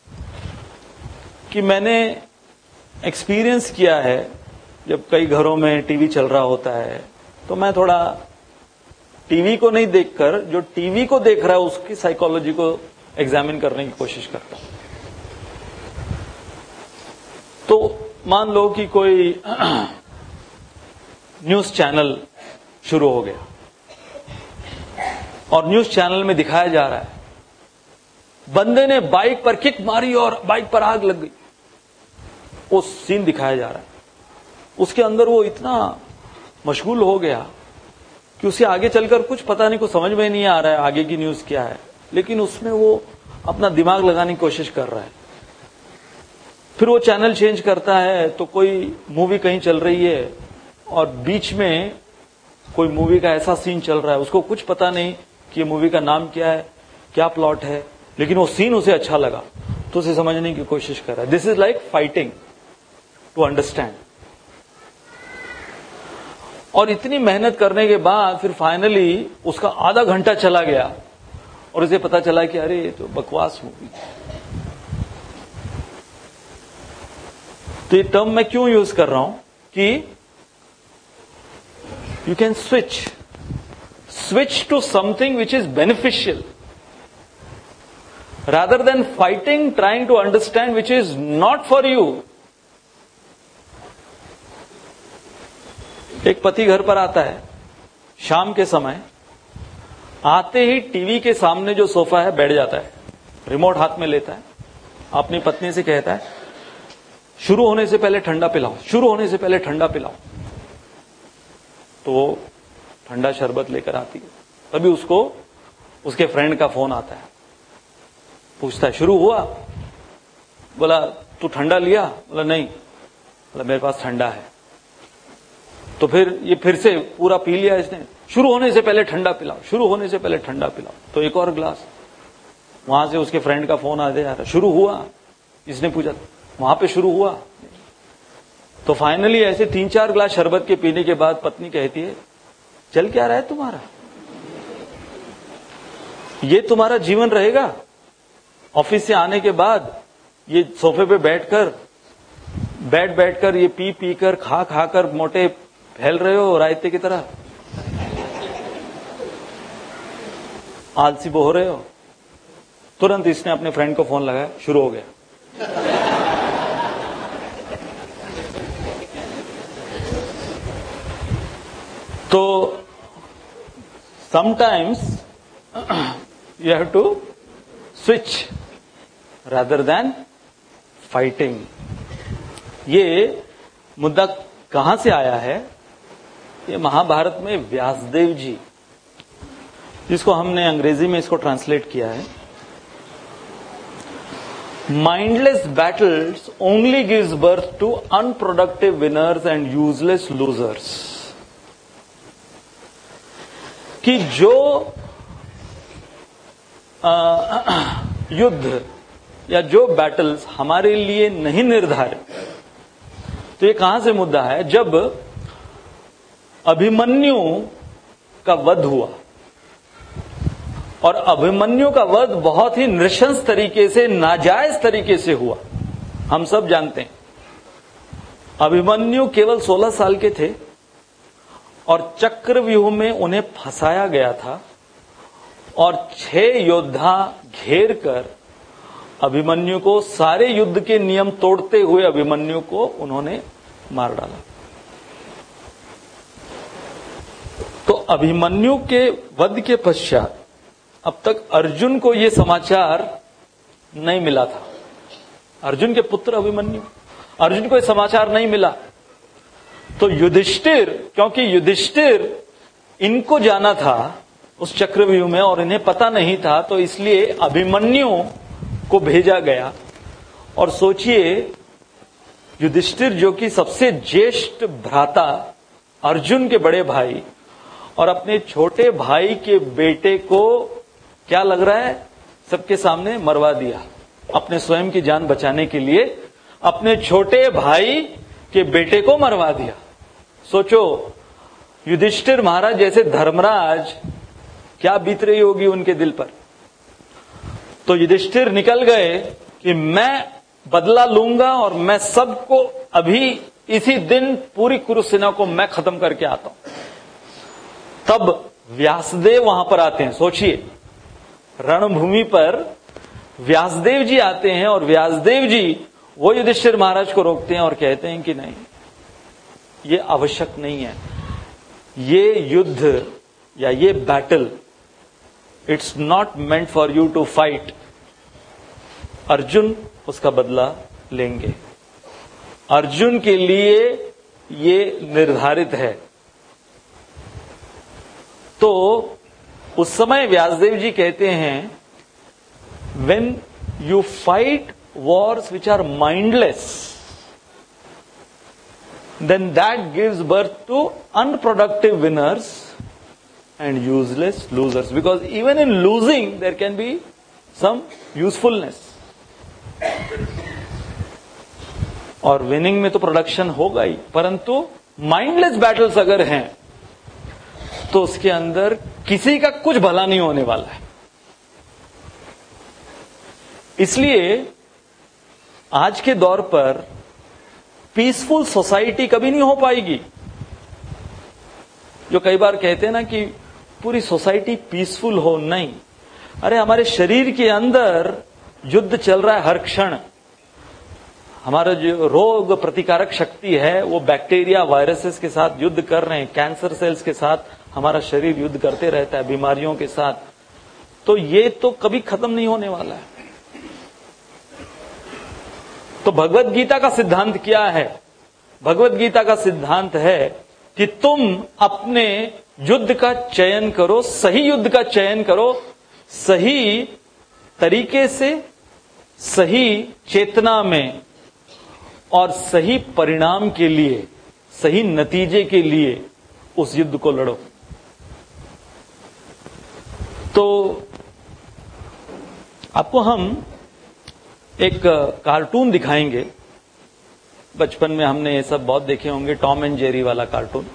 कि मैंने एक्सपीरियंस किया है, जब कई घरों में टीवी चल रहा होता है तो मैं थोड़ा टीवी को नहीं देखकर जो टीवी को देख रहा है उसकी साइकोलॉजी को एग्जामिन करने की कोशिश करता हूं। तो मान लो कि कोई न्यूज चैनल शुरू हो गया और न्यूज चैनल में दिखाया जा रहा है बंदे ने बाइक पर किक मारी और बाइक पर आग लग गई। वो सीन दिखाया जा रहा है। उसके अंदर वो इतना मशगूल हो गया कि उसे आगे चलकर कुछ पता नहीं, कुछ समझ में नहीं आ रहा है आगे की न्यूज क्या है, लेकिन उसमें वो अपना दिमाग लगाने की कोशिश कर रहा है। फिर वो चैनल चेंज करता है तो कोई मूवी कहीं चल रही है और बीच में कोई मूवी का ऐसा सीन चल रहा है, उसको कुछ पता नहीं कि ये मूवी का नाम क्या है, क्या प्लॉट है, लेकिन वो सीन उसे अच्छा लगा तो उसे समझने की कोशिश कर रहा है। This is like fighting to understand. और इतनी मेहनत करने के बाद फिर फाइनली उसका आधा घंटा चला गया और उसे पता चला कि अरे ये तो बकवास मूवी। तो ये टर्म मैं क्यों यूज कर रहा हूं कि you can switch to something which is beneficial rather than fighting, trying to understand which is not for you. एक पति घर पर आता है शाम के समय, आते ही टीवी के सामने जो सोफा है बैठ जाता है, रिमोट हाथ में लेता है, अपनी पत्नी से कहता है शुरू होने से पहले ठंडा पिलाओ, शुरू होने से पहले ठंडा पिलाओ। तो वो ठंडा शरबत लेकर आती है। तभी उसको उसके फ्रेंड का फोन आता है, पूछता है शुरू हुआ? बोला तू ठंडा लिया? बोला नहीं। मतलब मेरे पास ठंडा है। तो फिर ये फिर से पूरा पी लिया इसने। शुरू होने से पहले ठंडा पिलाओ, शुरू होने से पहले ठंडा पिलाओ। तो एक और ग्लास। वहां से उसके फ्रेंड का फोन आ गया, शुरू हुआ। इसने पूछा वहां पे शुरू हुआ। तो फाइनली ऐसे 3-4 ग्लास शरबत के पीने के बाद पत्नी कहती है, चल क्या रहा है तुम्हारा? ये तुम्हारा जीवन रहेगा? ऑफिस से आने के बाद ये सोफे पे बैठकर ये पी कर खा कर मोटे फैल रहे हो रायते की तरह, आलसी हो रहे हो। तुरंत इसने अपने फ्रेंड को फोन लगाया, शुरू हो गया। तो sometimes you have to switch rather than fighting। ये मुद्दा कहां से आया है? ये महाभारत में व्यासदेव जी, जिसको हमने अंग्रेजी में इसको ट्रांसलेट किया है, mindless battles only gives birth to unproductive winners and useless losers. कि जो युद्ध या जो बैटल्स हमारे लिए नहीं निर्धारित, तो ये कहां से मुद्दा है? जब अभिमन्यु का वध हुआ, और अभिमन्यु का वध बहुत ही नृशंस तरीके से, नाजायज तरीके से हुआ। हम सब जानते हैं अभिमन्यु केवल 16 साल के थे और चक्रव्यूह में उन्हें फंसाया गया था, और 6 योद्धा घेर कर अभिमन्यु को, सारे युद्ध के नियम तोड़ते हुए अभिमन्यु को उन्होंने मार डाला। तो अभिमन्यु के वध के पश्चात अब तक अर्जुन को यह समाचार नहीं मिला था। अर्जुन के पुत्र अभिमन्यु, अर्जुन को यह समाचार नहीं मिला। तो युधिष्ठिर, क्योंकि युधिष्ठिर इनको जाना था उस चक्रव्यूह में और इन्हें पता नहीं था, तो इसलिए अभिमन्यु को भेजा गया। और सोचिए, युधिष्ठिर जो कि सबसे ज्येष्ठ भ्राता, अर्जुन के बड़े भाई, और अपने छोटे भाई के बेटे को क्या लग रहा है, सबके सामने मरवा दिया। अपने स्वयं की जान बचाने के लिए अपने छोटे भाई के बेटे को मरवा दिया। सोचो, युधिष्ठिर महाराज जैसे धर्मराज, क्या बीत रही होगी उनके दिल पर। तो युधिष्ठिर निकल गए कि मैं बदला लूंगा और मैं सबको अभी इसी दिन पूरी कुरुसेना को मैं खत्म करके आता हूं। तब व्यासदेव वहां पर आते हैं। सोचिए, रणभूमि पर व्यासदेव जी आते हैं और व्यासदेव जी वो युधिष्ठिर महाराज को रोकते हैं और कहते हैं कि नहीं, ये आवश्यक नहीं है, ये युद्ध या ये battle, it's not meant for you to fight. Arjun उसका बदला लेंगे, अर्जुन के लिए ये निर्धारित है। तो उस समय व्यासदेव जी कहते हैं, when you fight wars which are mindless, then that gives birth to unproductive winners and useless losers, because even in losing there can be some usefulness, और विनिंग में तो प्रोडक्शन होगा ही, परंतु माइंडलेस बैटल्स अगर हैं तो उसके अंदर किसी का कुछ भला नहीं होने वाला है। इसलिए आज के दौर पर पीसफुल सोसाइटी कभी नहीं हो पाएगी। जो कई बार कहते हैं ना कि पूरी सोसाइटी पीसफुल हो, नहीं। अरे हमारे शरीर के अंदर युद्ध चल रहा है हर क्षण। हमारा जो रोग प्रतिकारक शक्ति है वो बैक्टीरिया, वायरसेस के साथ युद्ध कर रहे हैं, कैंसर सेल्स के साथ हमारा शरीर युद्ध करते रहता है, बीमारियों के साथ। तो ये तो कभी खत्म नहीं होने वाला है। तो भगवत गीता का सिद्धांत क्या है? भगवत गीता का सिद्धांत है कि तुम अपने युद्ध का चयन करो, सही युद्ध का चयन करो, सही तरीके से, सही चेतना में, और सही परिणाम के लिए, सही नतीजे के लिए उस युद्ध को लड़ो। तो आपको हम एक कार्टून दिखाएंगे। बचपन में हमने ये सब बहुत देखे होंगे, टॉम एंड जेरी वाला कार्टून।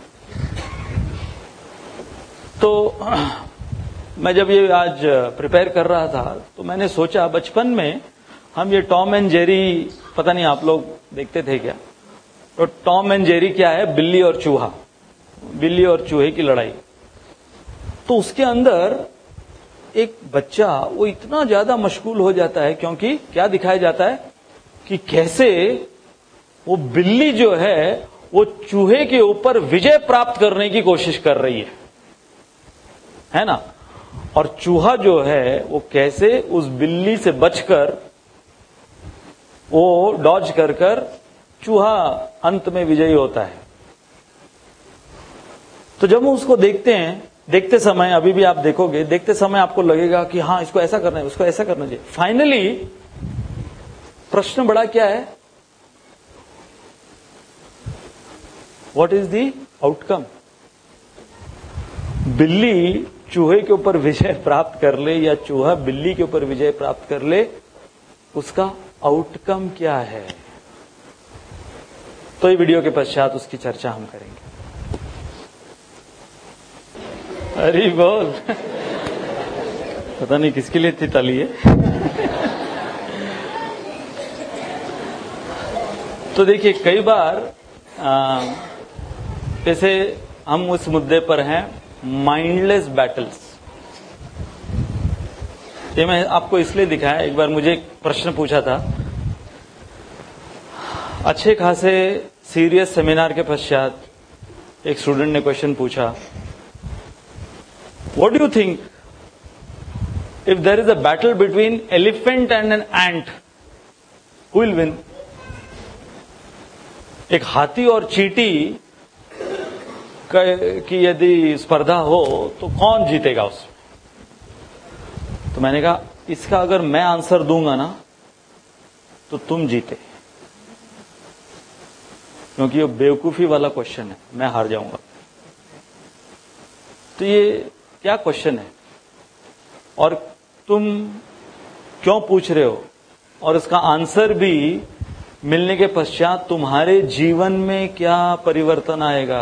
तो मैं जब ये आज प्रिपेयर कर रहा था तो मैंने सोचा, बचपन में हम ये टॉम एंड जेरी, पता नहीं आप लोग देखते थे क्या? तो टॉम एंड जेरी क्या है? बिल्ली और चूहा, बिल्ली और चूहे की लड़ाई। तो उसके अंदर एक बच्चा वो इतना ज्यादा मशगूल हो जाता है, क्योंकि क्या दिखाया जाता है कि कैसे वो बिल्ली जो है वो चूहे के ऊपर विजय प्राप्त करने की कोशिश कर रही है ना? और चूहा जो है वो कैसे उस बिल्ली से बचकर, वो डॉज कर कर चूहा अंत में विजयी होता है। तो जब हम उसको देखते हैं, देखते समय, अभी भी आप देखोगे, देखते समय आपको लगेगा कि हाँ इसको ऐसा करना है, उसको ऐसा करना चाहिए। फाइनली प्रश्न बड़ा क्या है? What is the outcome? बिल्ली चूहे के ऊपर विजय प्राप्त कर ले या चूहा बिल्ली के ऊपर विजय प्राप्त कर ले, उसका आउटकम क्या है? तो ये वीडियो के पश्चात उसकी चर्चा हम करेंगे। अरे बोल, पता नहीं किसके लिए इतनी तली है। तो देखिए, कई बार जैसे हम उस मुद्दे पर हैं, माइंडलेस बैटल्स। ये मैं आपको इसलिए दिखाया, एक बार मुझे एक प्रश्न पूछा था, अच्छे खासे सीरियस सेमिनार के पश्चात एक स्टूडेंट ने क्वेश्चन पूछा, what do you think if there is a battle between elephant and an ant, who will win? एक हाथी और चींटी की यदि स्पर्धा हो तो कौन जीतेगा उसमें? तो मैंने कहा, इसका अगर मैं आंसर दूंगा ना तो तुम जीते, क्योंकि ये बेवकूफी वाला क्वेश्चन है, मैं हार जाऊंगा। तो ये क्या क्वेश्चन है और तुम क्यों पूछ रहे हो? और इसका आंसर भी मिलने के पश्चात तुम्हारे जीवन में क्या परिवर्तन आएगा,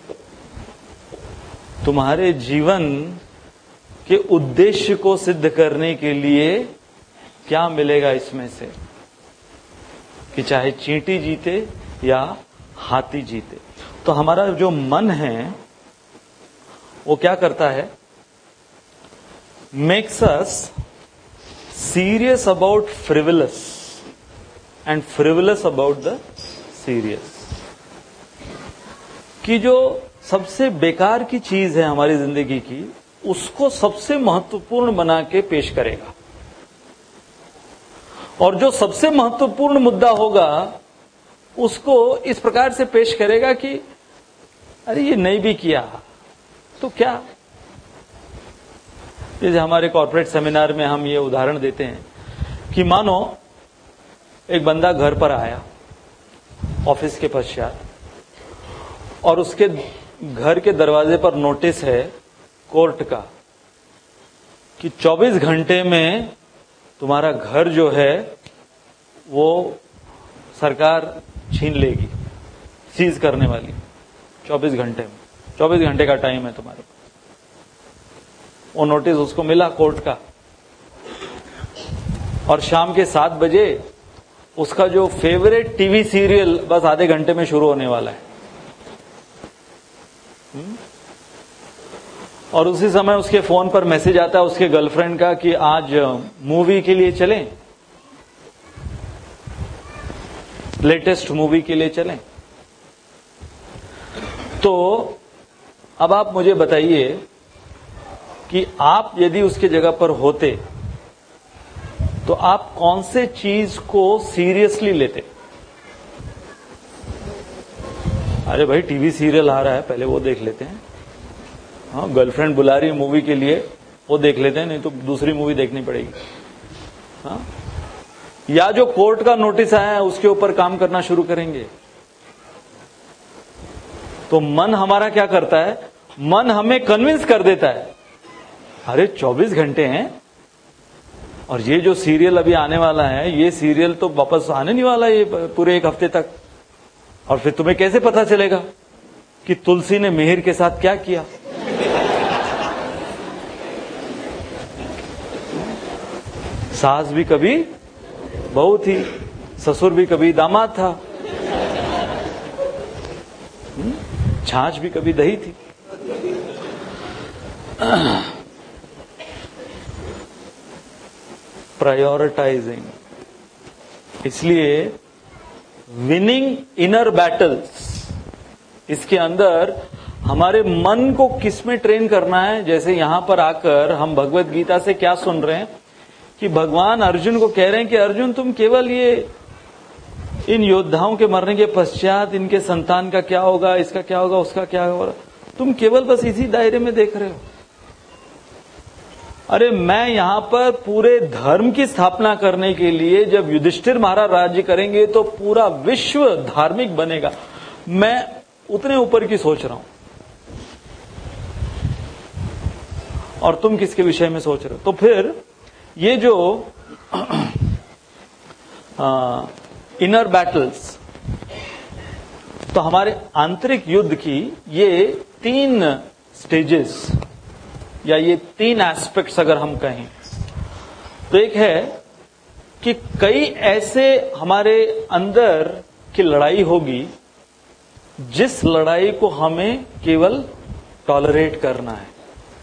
तुम्हारे जीवन के उद्देश्य को सिद्ध करने के लिए क्या मिलेगा इसमें से, कि चाहे चींटी जीते या हाथी जीते। तो हमारा जो मन है वो क्या करता है? Makes us serious about frivolous and frivolous about the serious. कि जो सबसे बेकार की चीज है हमारी जिंदगी की, उसको सबसे महत्वपूर्ण बना के पेश करेगा, और जो सबसे महत्वपूर्ण मुद्दा होगा उसको इस प्रकार से पेश करेगा कि अरे ये नहीं भी किया तो क्या। जैसे हमारे कॉर्पोरेट सेमिनार में हम ये उदाहरण देते हैं कि मानो एक बंदा घर पर आया ऑफिस के पश्चात, और उसके घर के दरवाजे पर नोटिस है कोर्ट का कि 24 घंटे में तुम्हारा घर जो है वो सरकार छीन लेगी, सीज करने वाली। 24 घंटे में, 24 घंटे का टाइम है तुम्हारे पास। वो नोटिस उसको मिला कोर्ट का, और शाम के 7 बजे उसका जो फेवरेट टीवी सीरियल बस आधे घंटे में शुरू होने वाला है। और उसी समय उसके फोन पर मैसेज आता है उसके गर्लफ्रेंड का कि आज मूवी के लिए चलें, लेटेस्ट मूवी के लिए चलें। तो अब आप मुझे बताइए कि आप यदि उसके जगह पर होते तो आप कौन से चीज को सीरियसली लेते? अरे भाई, टीवी सीरियल आ रहा है, पहले वो देख लेते हैं। हाँ, गर्लफ्रेंड बुला रही है मूवी के लिए, वो देख लेते हैं, नहीं तो दूसरी मूवी देखनी पड़ेगी। हाँ, या जो कोर्ट का नोटिस आया है उसके ऊपर काम करना शुरू करेंगे। तो मन हमारा क्या करता है, मन हमें कन्विंस कर देता है, अरे 24 घंटे हैं और ये जो सीरियल अभी आने वाला है, ये सीरियल तो वापस आने नहीं वाला ये पूरे एक हफ्ते तक। और फिर तुम्हें कैसे पता चलेगा कि तुलसी ने मिहिर के साथ क्या किया? सास भी कभी बहू थी, ससुर भी कभी दामाद था, छाछ भी कभी दही थी। प्रायोरिटाइजिंग। इसलिए विनिंग इनर बैटल्स, इसके अंदर हमारे मन को किस में ट्रेन करना है। जैसे यहां पर आकर हम भगवत गीता से क्या सुन रहे हैं कि भगवान अर्जुन को कह रहे हैं कि अर्जुन तुम केवल ये इन योद्धाओं के मरने के पश्चात इनके संतान का क्या होगा, इसका क्या होगा, उसका क्या होगा, तुम केवल बस इसी दायरे में देख रहे हो। अरे मैं यहां पर पूरे धर्म की स्थापना करने के लिए, जब युधिष्ठिर महाराज राज्य करेंगे तो पूरा विश्व धार्मिक बनेगा, मैं उतने ऊपर की सोच रहा हूं। और तुम किसके विषय में सोच रहे हो? तो फिर ये जो इनर बैटल्स, तो हमारे आंतरिक युद्ध की ये 3 स्टेजेस या ये 3 एस्पेक्ट्स अगर हम कहें, तो एक है कि कई ऐसे हमारे अंदर की लड़ाई होगी जिस लड़ाई को हमें केवल टॉलरेट करना है।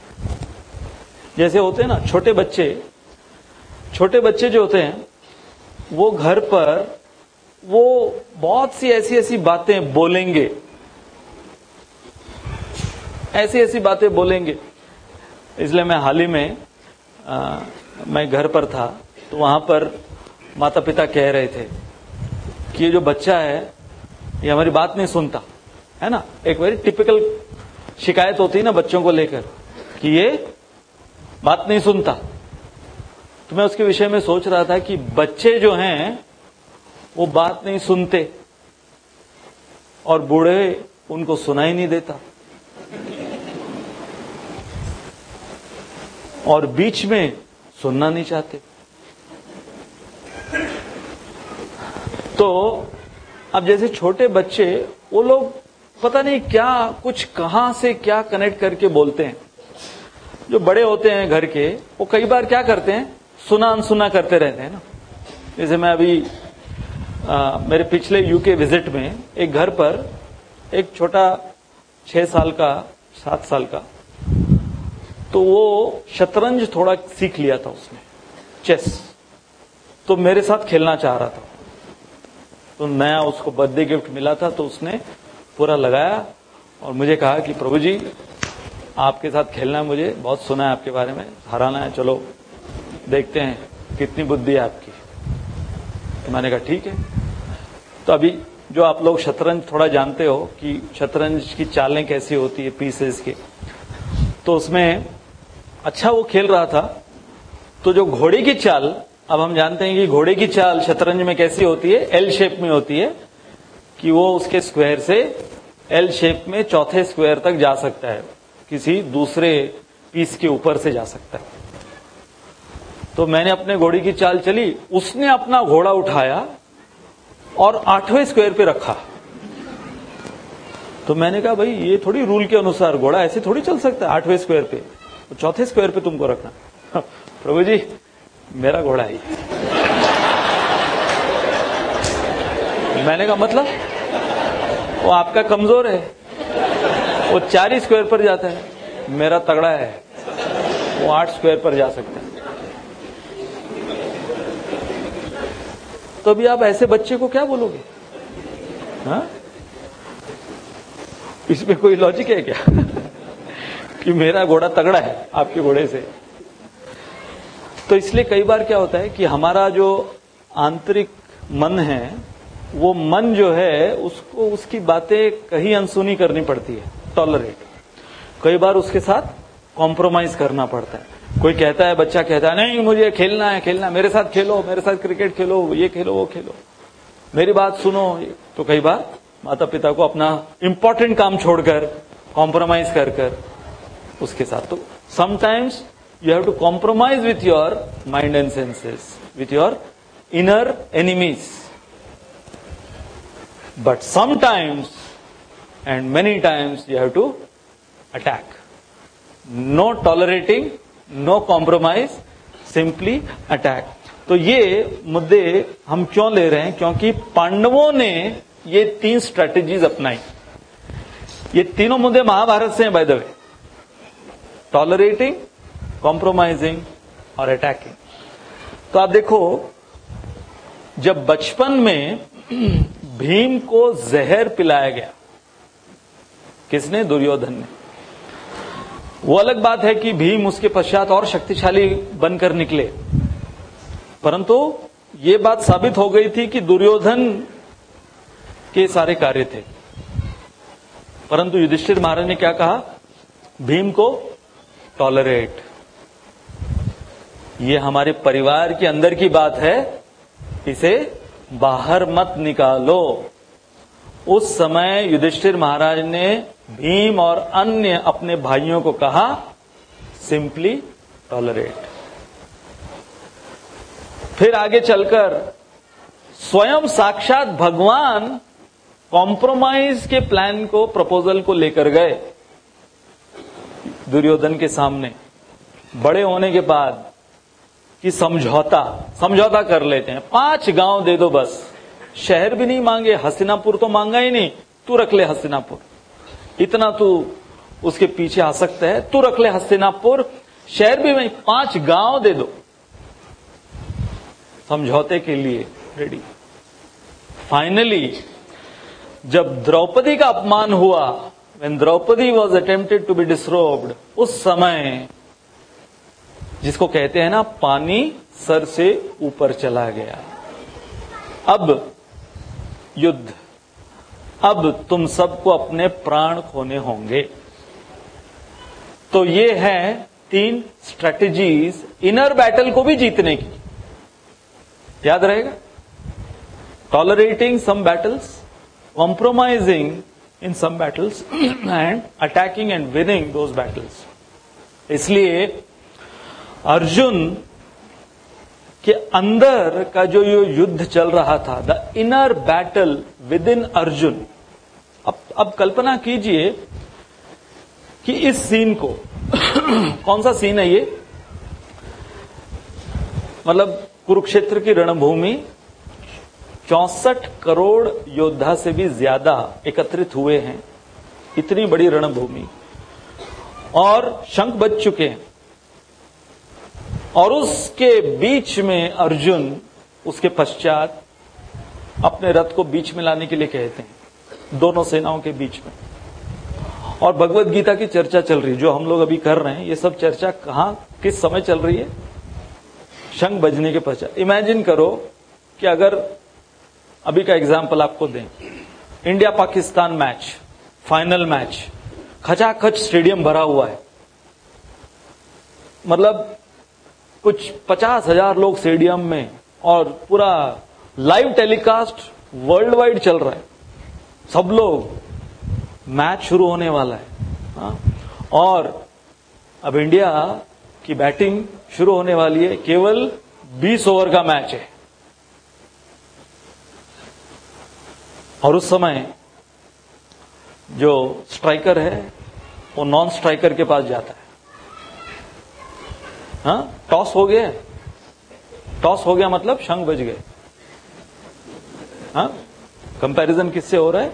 जैसे होते हैं ना छोटे बच्चे जो होते हैं, वो घर पर वो बहुत सी ऐसी बातें बोलेंगे, ऐसी बातें बोलेंगे। इसलिए मैं हाल ही में मैं घर पर था, तो वहां पर माता पिता कह रहे थे कि ये जो बच्चा है ये हमारी बात नहीं सुनता है ना। एक वेरी टिपिकल शिकायत होती है ना बच्चों को लेकर कि ये बात नहीं सुनता। तो मैं उसके विषय में सोच रहा था कि बच्चे जो हैं वो बात नहीं सुनते और बूढ़े उनको सुना ही नहीं देता, और बीच में सुनना नहीं चाहते। तो अब जैसे छोटे बच्चे, वो लोग पता नहीं क्या कुछ कहां से क्या कनेक्ट करके बोलते हैं। जो बड़े होते हैं घर के, वो कई बार क्या करते हैं, सुना अनसुना करते रहते हैं ना। जैसे मैं अभी मेरे पिछले यूके विजिट में एक घर पर एक छोटा 6 साल का 7 साल का, तो वो शतरंज थोड़ा सीख लिया था उसने, चेस, तो मेरे साथ खेलना चाह रहा था। तो नया उसको बर्थडे गिफ्ट मिला था, तो उसने पूरा लगाया और मुझे कहा कि प्रभु जी आपके साथ खेलना है, मुझे बहुत सुना है आपके बारे में, हराना है, चलो देखते हैं कितनी बुद्धि है आपकी। तो मैंने कहा ठीक है। तो अभी जो आप लोग शतरंज थोड़ा जानते हो कि शतरंज की चालें कैसी होती है, पीसेस के, तो उसमें अच्छा वो खेल रहा था। तो जो घोड़े की चाल, अब हम जानते हैं कि घोड़े की चाल शतरंज में कैसी होती है, एल शेप में होती है, कि वो उसके स्क्वायर से एल शेप में चौथे स्क्वायर तक जा सकता है, किसी दूसरे पीस के ऊपर से जा सकता है। तो मैंने अपने घोड़े की चाल चली, उसने अपना घोड़ा उठाया और 8वें स्क्वायर पे रखा। तो मैंने कहा भाई ये थोड़ी रूल के अनुसार घोड़ा ऐसे थोड़ी चल सकता है 8वें स्क्वायर पे, तो चौथे स्क्वायर पे तुमको रखना। प्रभु जी मेरा घोड़ा है। मैंने कहा मतलब? वो आपका कमजोर है, वो 4 ही स्क्वायर पर जाता है, मेरा तगड़ा है, वो 8 स्क्वायर पर जा सकता है। तो अभी आप ऐसे बच्चे को क्या बोलोगे? हाँ? इसमें कोई लॉजिक है क्या? कि मेरा घोड़ा तगड़ा है आपके घोड़े से। तो इसलिए कई बार क्या होता है कि हमारा जो आंतरिक मन है, वो मन जो है उसको उसकी बातें कहीं अनसुनी करनी पड़ती है, टॉलरेट। कई बार उसके साथ कॉम्प्रोमाइज करना पड़ता है। कोई कहता है, बच्चा कहता है नहीं मुझे खेलना है, खेलना, मेरे साथ खेलो, मेरे साथ क्रिकेट खेलो, ये खेलो वो खेलो, मेरी बात सुनो। तो कई बार माता पिता को अपना इंपॉर्टेंट काम छोड़कर कॉम्प्रोमाइज कर कर उसके साथ, तो sometimes you have to compromise with your mind and senses, with your inner enemies. But sometimes and many times you have to attack. No tolerating, no compromise, simply attack. तो ये मुद्दे हम क्यों ले रहे हैं? क्योंकि पांडवों ने ये 3 स्ट्रेटेजीज अपनाई। ये तीनों मुद्दे महाभारत से हैं by the way, tolerating, compromising और अटैकिंग। तो आप देखो, जब बचपन में भीम को जहर पिलाया गया, किसने? दुर्योधन ने। वो अलग बात है कि भीम उसके पश्चात और शक्तिशाली बनकर निकले, परंतु ये बात साबित हो गई थी कि दुर्योधन के सारे कार्य थे। परंतु युधिष्ठिर महाराज ने क्या कहा? भीम को टॉलरेट। ये हमारे परिवार के अंदर की बात है, इसे बाहर मत निकालो। उस समय युधिष्ठिर महाराज ने भीम और अन्य अपने भाइयों को कहा, सिंपली टॉलरेट। फिर आगे चलकर स्वयं साक्षात भगवान कॉम्प्रोमाइज के प्लान को, प्रपोजल को लेकर गए दुर्योधन के सामने, बड़े होने के बाद, कि समझौता कर लेते हैं, 5 गांव दे दो बस, शहर भी नहीं मांगे, हस्तिनापुर तो मांगा ही नहीं, तू रख ले हस्तिनापुर, इतना तू उसके पीछे आ सकता है, तू रख ले हस्तिनापुर, शहर भी नहीं, 5 गांव दे दो, समझौते के लिए रेडी। फाइनली जब द्रौपदी का अपमान हुआ, when Draupadi was attempted to be disrobed, उस समय जिसको कहते हैं ना, पानी सर से ऊपर चला गया। अब युद्ध, अब तुम सबको अपने प्राण खोने होंगे। तो ये है 3 स्ट्रेटेजीज इनर बैटल को भी जीतने की, याद रहेगा? Tolerating some battles, compromising in some battles and attacking and winning those battles. इसलिए अर्जुन के अंदर का जो ये युद्ध चल रहा था, the inner battle within Arjun. अब कल्पना कीजिए कि इस सीन को कौन सा सीन है ये? मतलब कुरुक्षेत्र की रणभूमि, 64 करोड़ योद्धा से भी ज्यादा एकत्रित हुए हैं, इतनी बड़ी रणभूमि, और शंख बज चुके हैं, और उसके बीच में अर्जुन उसके पश्चात अपने रथ को बीच में लाने के लिए कहते हैं, दोनों सेनाओं के बीच में। और भगवत गीता की चर्चा चल रही है, जो हम लोग अभी कर रहे हैं, ये सब चर्चा कहां, किस समय चल रही है? शंख बजने के पश्चात। इमेजिन करो कि अगर अभी का एग्जाम्पल आपको दें, India Pakistan match, final match, खचाखच स्टेडियम भरा हुआ है, मतलब कुछ 50,000 लोग स्टेडियम में, और पूरा लाइव टेलीकास्ट वर्ल्ड वाइड चल रहा है, सब लोग, मैच शुरू होने वाला है। और अब इंडिया की बैटिंग शुरू होने वाली है, केवल 20 ओवर का मैच है, और उस समय जो स्ट्राइकर है वो नॉन स्ट्राइकर के पास जाता है। हाँ, टॉस हो गया, टॉस हो गया मतलब शंख बज गए। हाँ, कंपैरिजन किससे हो रहा है?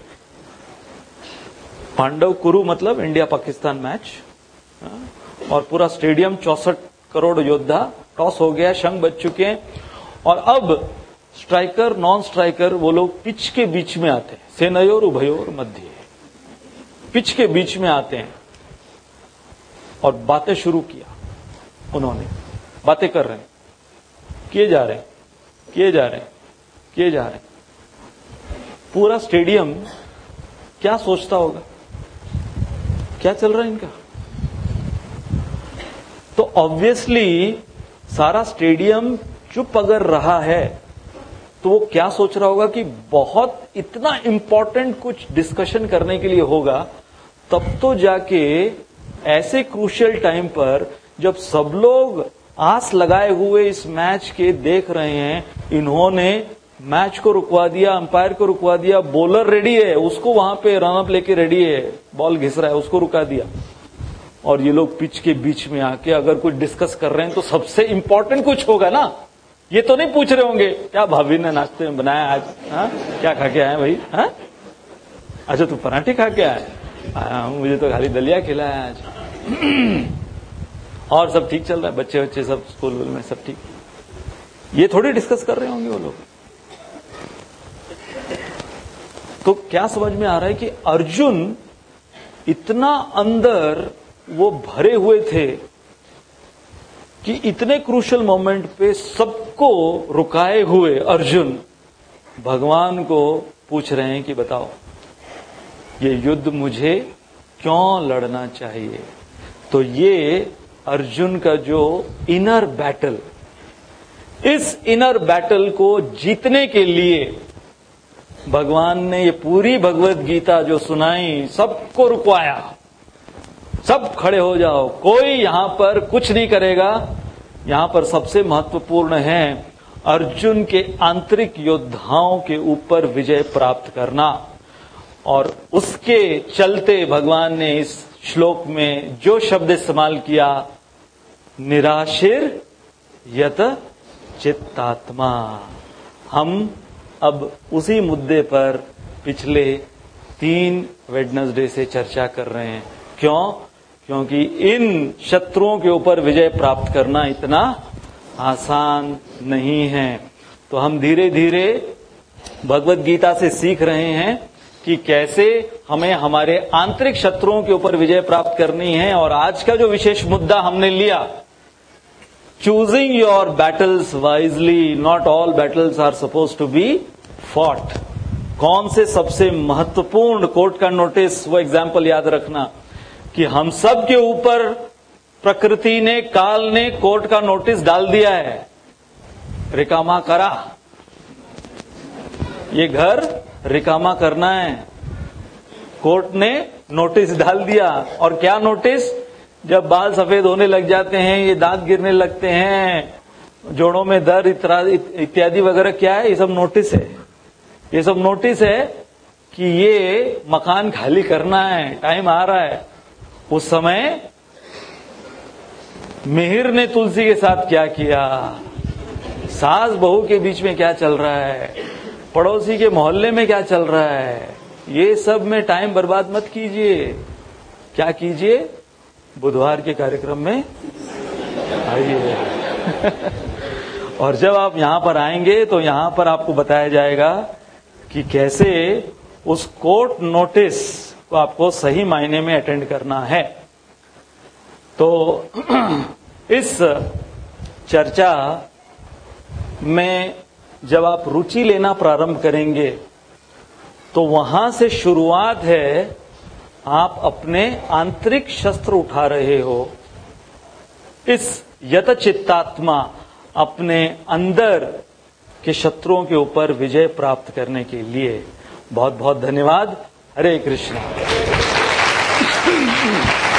पांडव कुरु मतलब इंडिया पाकिस्तान मैच, और पूरा स्टेडियम 64 करोड़ योद्धा, टॉस हो गया, शंख बज चुके हैं, और अब स्ट्राइकर नॉन स्ट्राइकर वो लोग पिच के बीच में आते हैं, सेनयोर उभयोर मध्य, पिच के बीच में आते हैं, और बातें शुरू किया उन्होंने, बातें कर रहे हैं, किए जा रहे हैं, किए जा रहे हैं, किए जा रहे हैं। पूरा स्टेडियम क्या सोचता होगा, क्या चल रहा है इनका? तो ऑब्वियसली सारा स्टेडियम चुप अगर रहा है तो वो क्या सोच रहा होगा कि बहुत इतना इंपॉर्टेंट कुछ डिस्कशन करने के लिए होगा, तब तो जाके ऐसे क्रूशियल टाइम पर जब सब लोग आस लगाए हुए इस मैच के देख रहे हैं, इन्होंने मैच को रुकवा दिया, अंपायर को रुकवा दिया, बॉलर रेडी है, उसको वहां पे रन अप लेके रेडी है, बॉल घिस रहा है, उसको रुका दिया, और ये लोग पिच के बीच में आके अगर कुछ डिस्कस कर रहे हैं तो सबसे इंपॉर्टेंट कुछ होगा ना। ये तो नहीं पूछ रहे होंगे क्या भाभी ने नाश्ते में बनाया आज, हाँ क्या खा के आए भाई, हाँ अच्छा तू पराठे खा के आए, मुझे तो खाली दलिया खिलाया आज और सब ठीक चल रहा है, बच्चे बच्चे सब स्कूल में सब ठीक, ये थोड़ी डिस्कस कर रहे होंगे वो लोग। तो क्या समझ में आ रहा है कि अर्जुन इतना अंदर वो भरे हुए थे कि इतने क्रूशियल मोमेंट पे सबको रुकाए हुए अर्जुन भगवान को पूछ रहे हैं कि बताओ ये युद्ध मुझे क्यों लड़ना चाहिए। तो ये अर्जुन का जो इनर बैटल, इस इनर बैटल को जीतने के लिए भगवान ने ये पूरी भगवत गीता जो सुनाई, सबको रुकवाया, सब खड़े हो जाओ, कोई यहां पर कुछ नहीं करेगा। यहां पर सबसे महत्वपूर्ण है अर्जुन के आंतरिक योद्धाओं के ऊपर विजय प्राप्त करना। और उसके चलते भगवान ने इस श्लोक में जो शब्द इस्तेमाल किया, निराशिर यत चित्तात्मा, हम अब उसी मुद्दे पर पिछले 3 वेडनेसडे से चर्चा कर रहे हैं। क्यों? क्योंकि इन शत्रुओं के ऊपर विजय प्राप्त करना इतना आसान नहीं है। तो हम धीरे धीरे भगवत गीता से सीख रहे हैं कि कैसे हमें हमारे आंतरिक शत्रुओं के ऊपर विजय प्राप्त करनी है। और आज का जो विशेष मुद्दा हमने लिया, choosing your battles wisely, not all battles are suppose to be fought. कौन से सबसे महत्वपूर्ण, कोर्ट का नोटिस, वो एग्जाम्पल याद रखना कि हम सब के ऊपर प्रकृति ने, काल ने कोर्ट का नोटिस डाल दिया है, रिकामा करा, ये घर रिकामा करना है। कोर्ट ने नोटिस डाल दिया। और क्या नोटिस? जब बाल सफेद होने लग जाते हैं, ये दांत गिरने लगते हैं, जोड़ों में दर्द इत्यादि वगैरह, क्या है? ये सब नोटिस है। ये सब नोटिस है कि ये मकान खाली करना है, टाइम आ रहा है। उस समय मिहिर ने तुलसी के साथ क्या किया, सास बहू के बीच में क्या चल रहा है, पड़ोसी के मोहल्ले में क्या चल रहा है, ये सब में टाइम बर्बाद मत कीजिए। क्या कीजिए? बुधवार के कार्यक्रम में आइए और जब आप यहां पर आएंगे तो यहां पर आपको बताया जाएगा कि कैसे उस कोर्ट नोटिस को आपको सही मायने में अटेंड करना है। तो इस चर्चा में जब आप रुचि लेना प्रारंभ करेंगे तो वहां से शुरुआत है, आप अपने आंतरिक शस्त्र उठा रहे हो। इस यत चित्तात्मा, अपने अंदर के शत्रुओं के ऊपर विजय प्राप्त करने के लिए। बहुत बहुत धन्यवाद। हरे कृष्णा।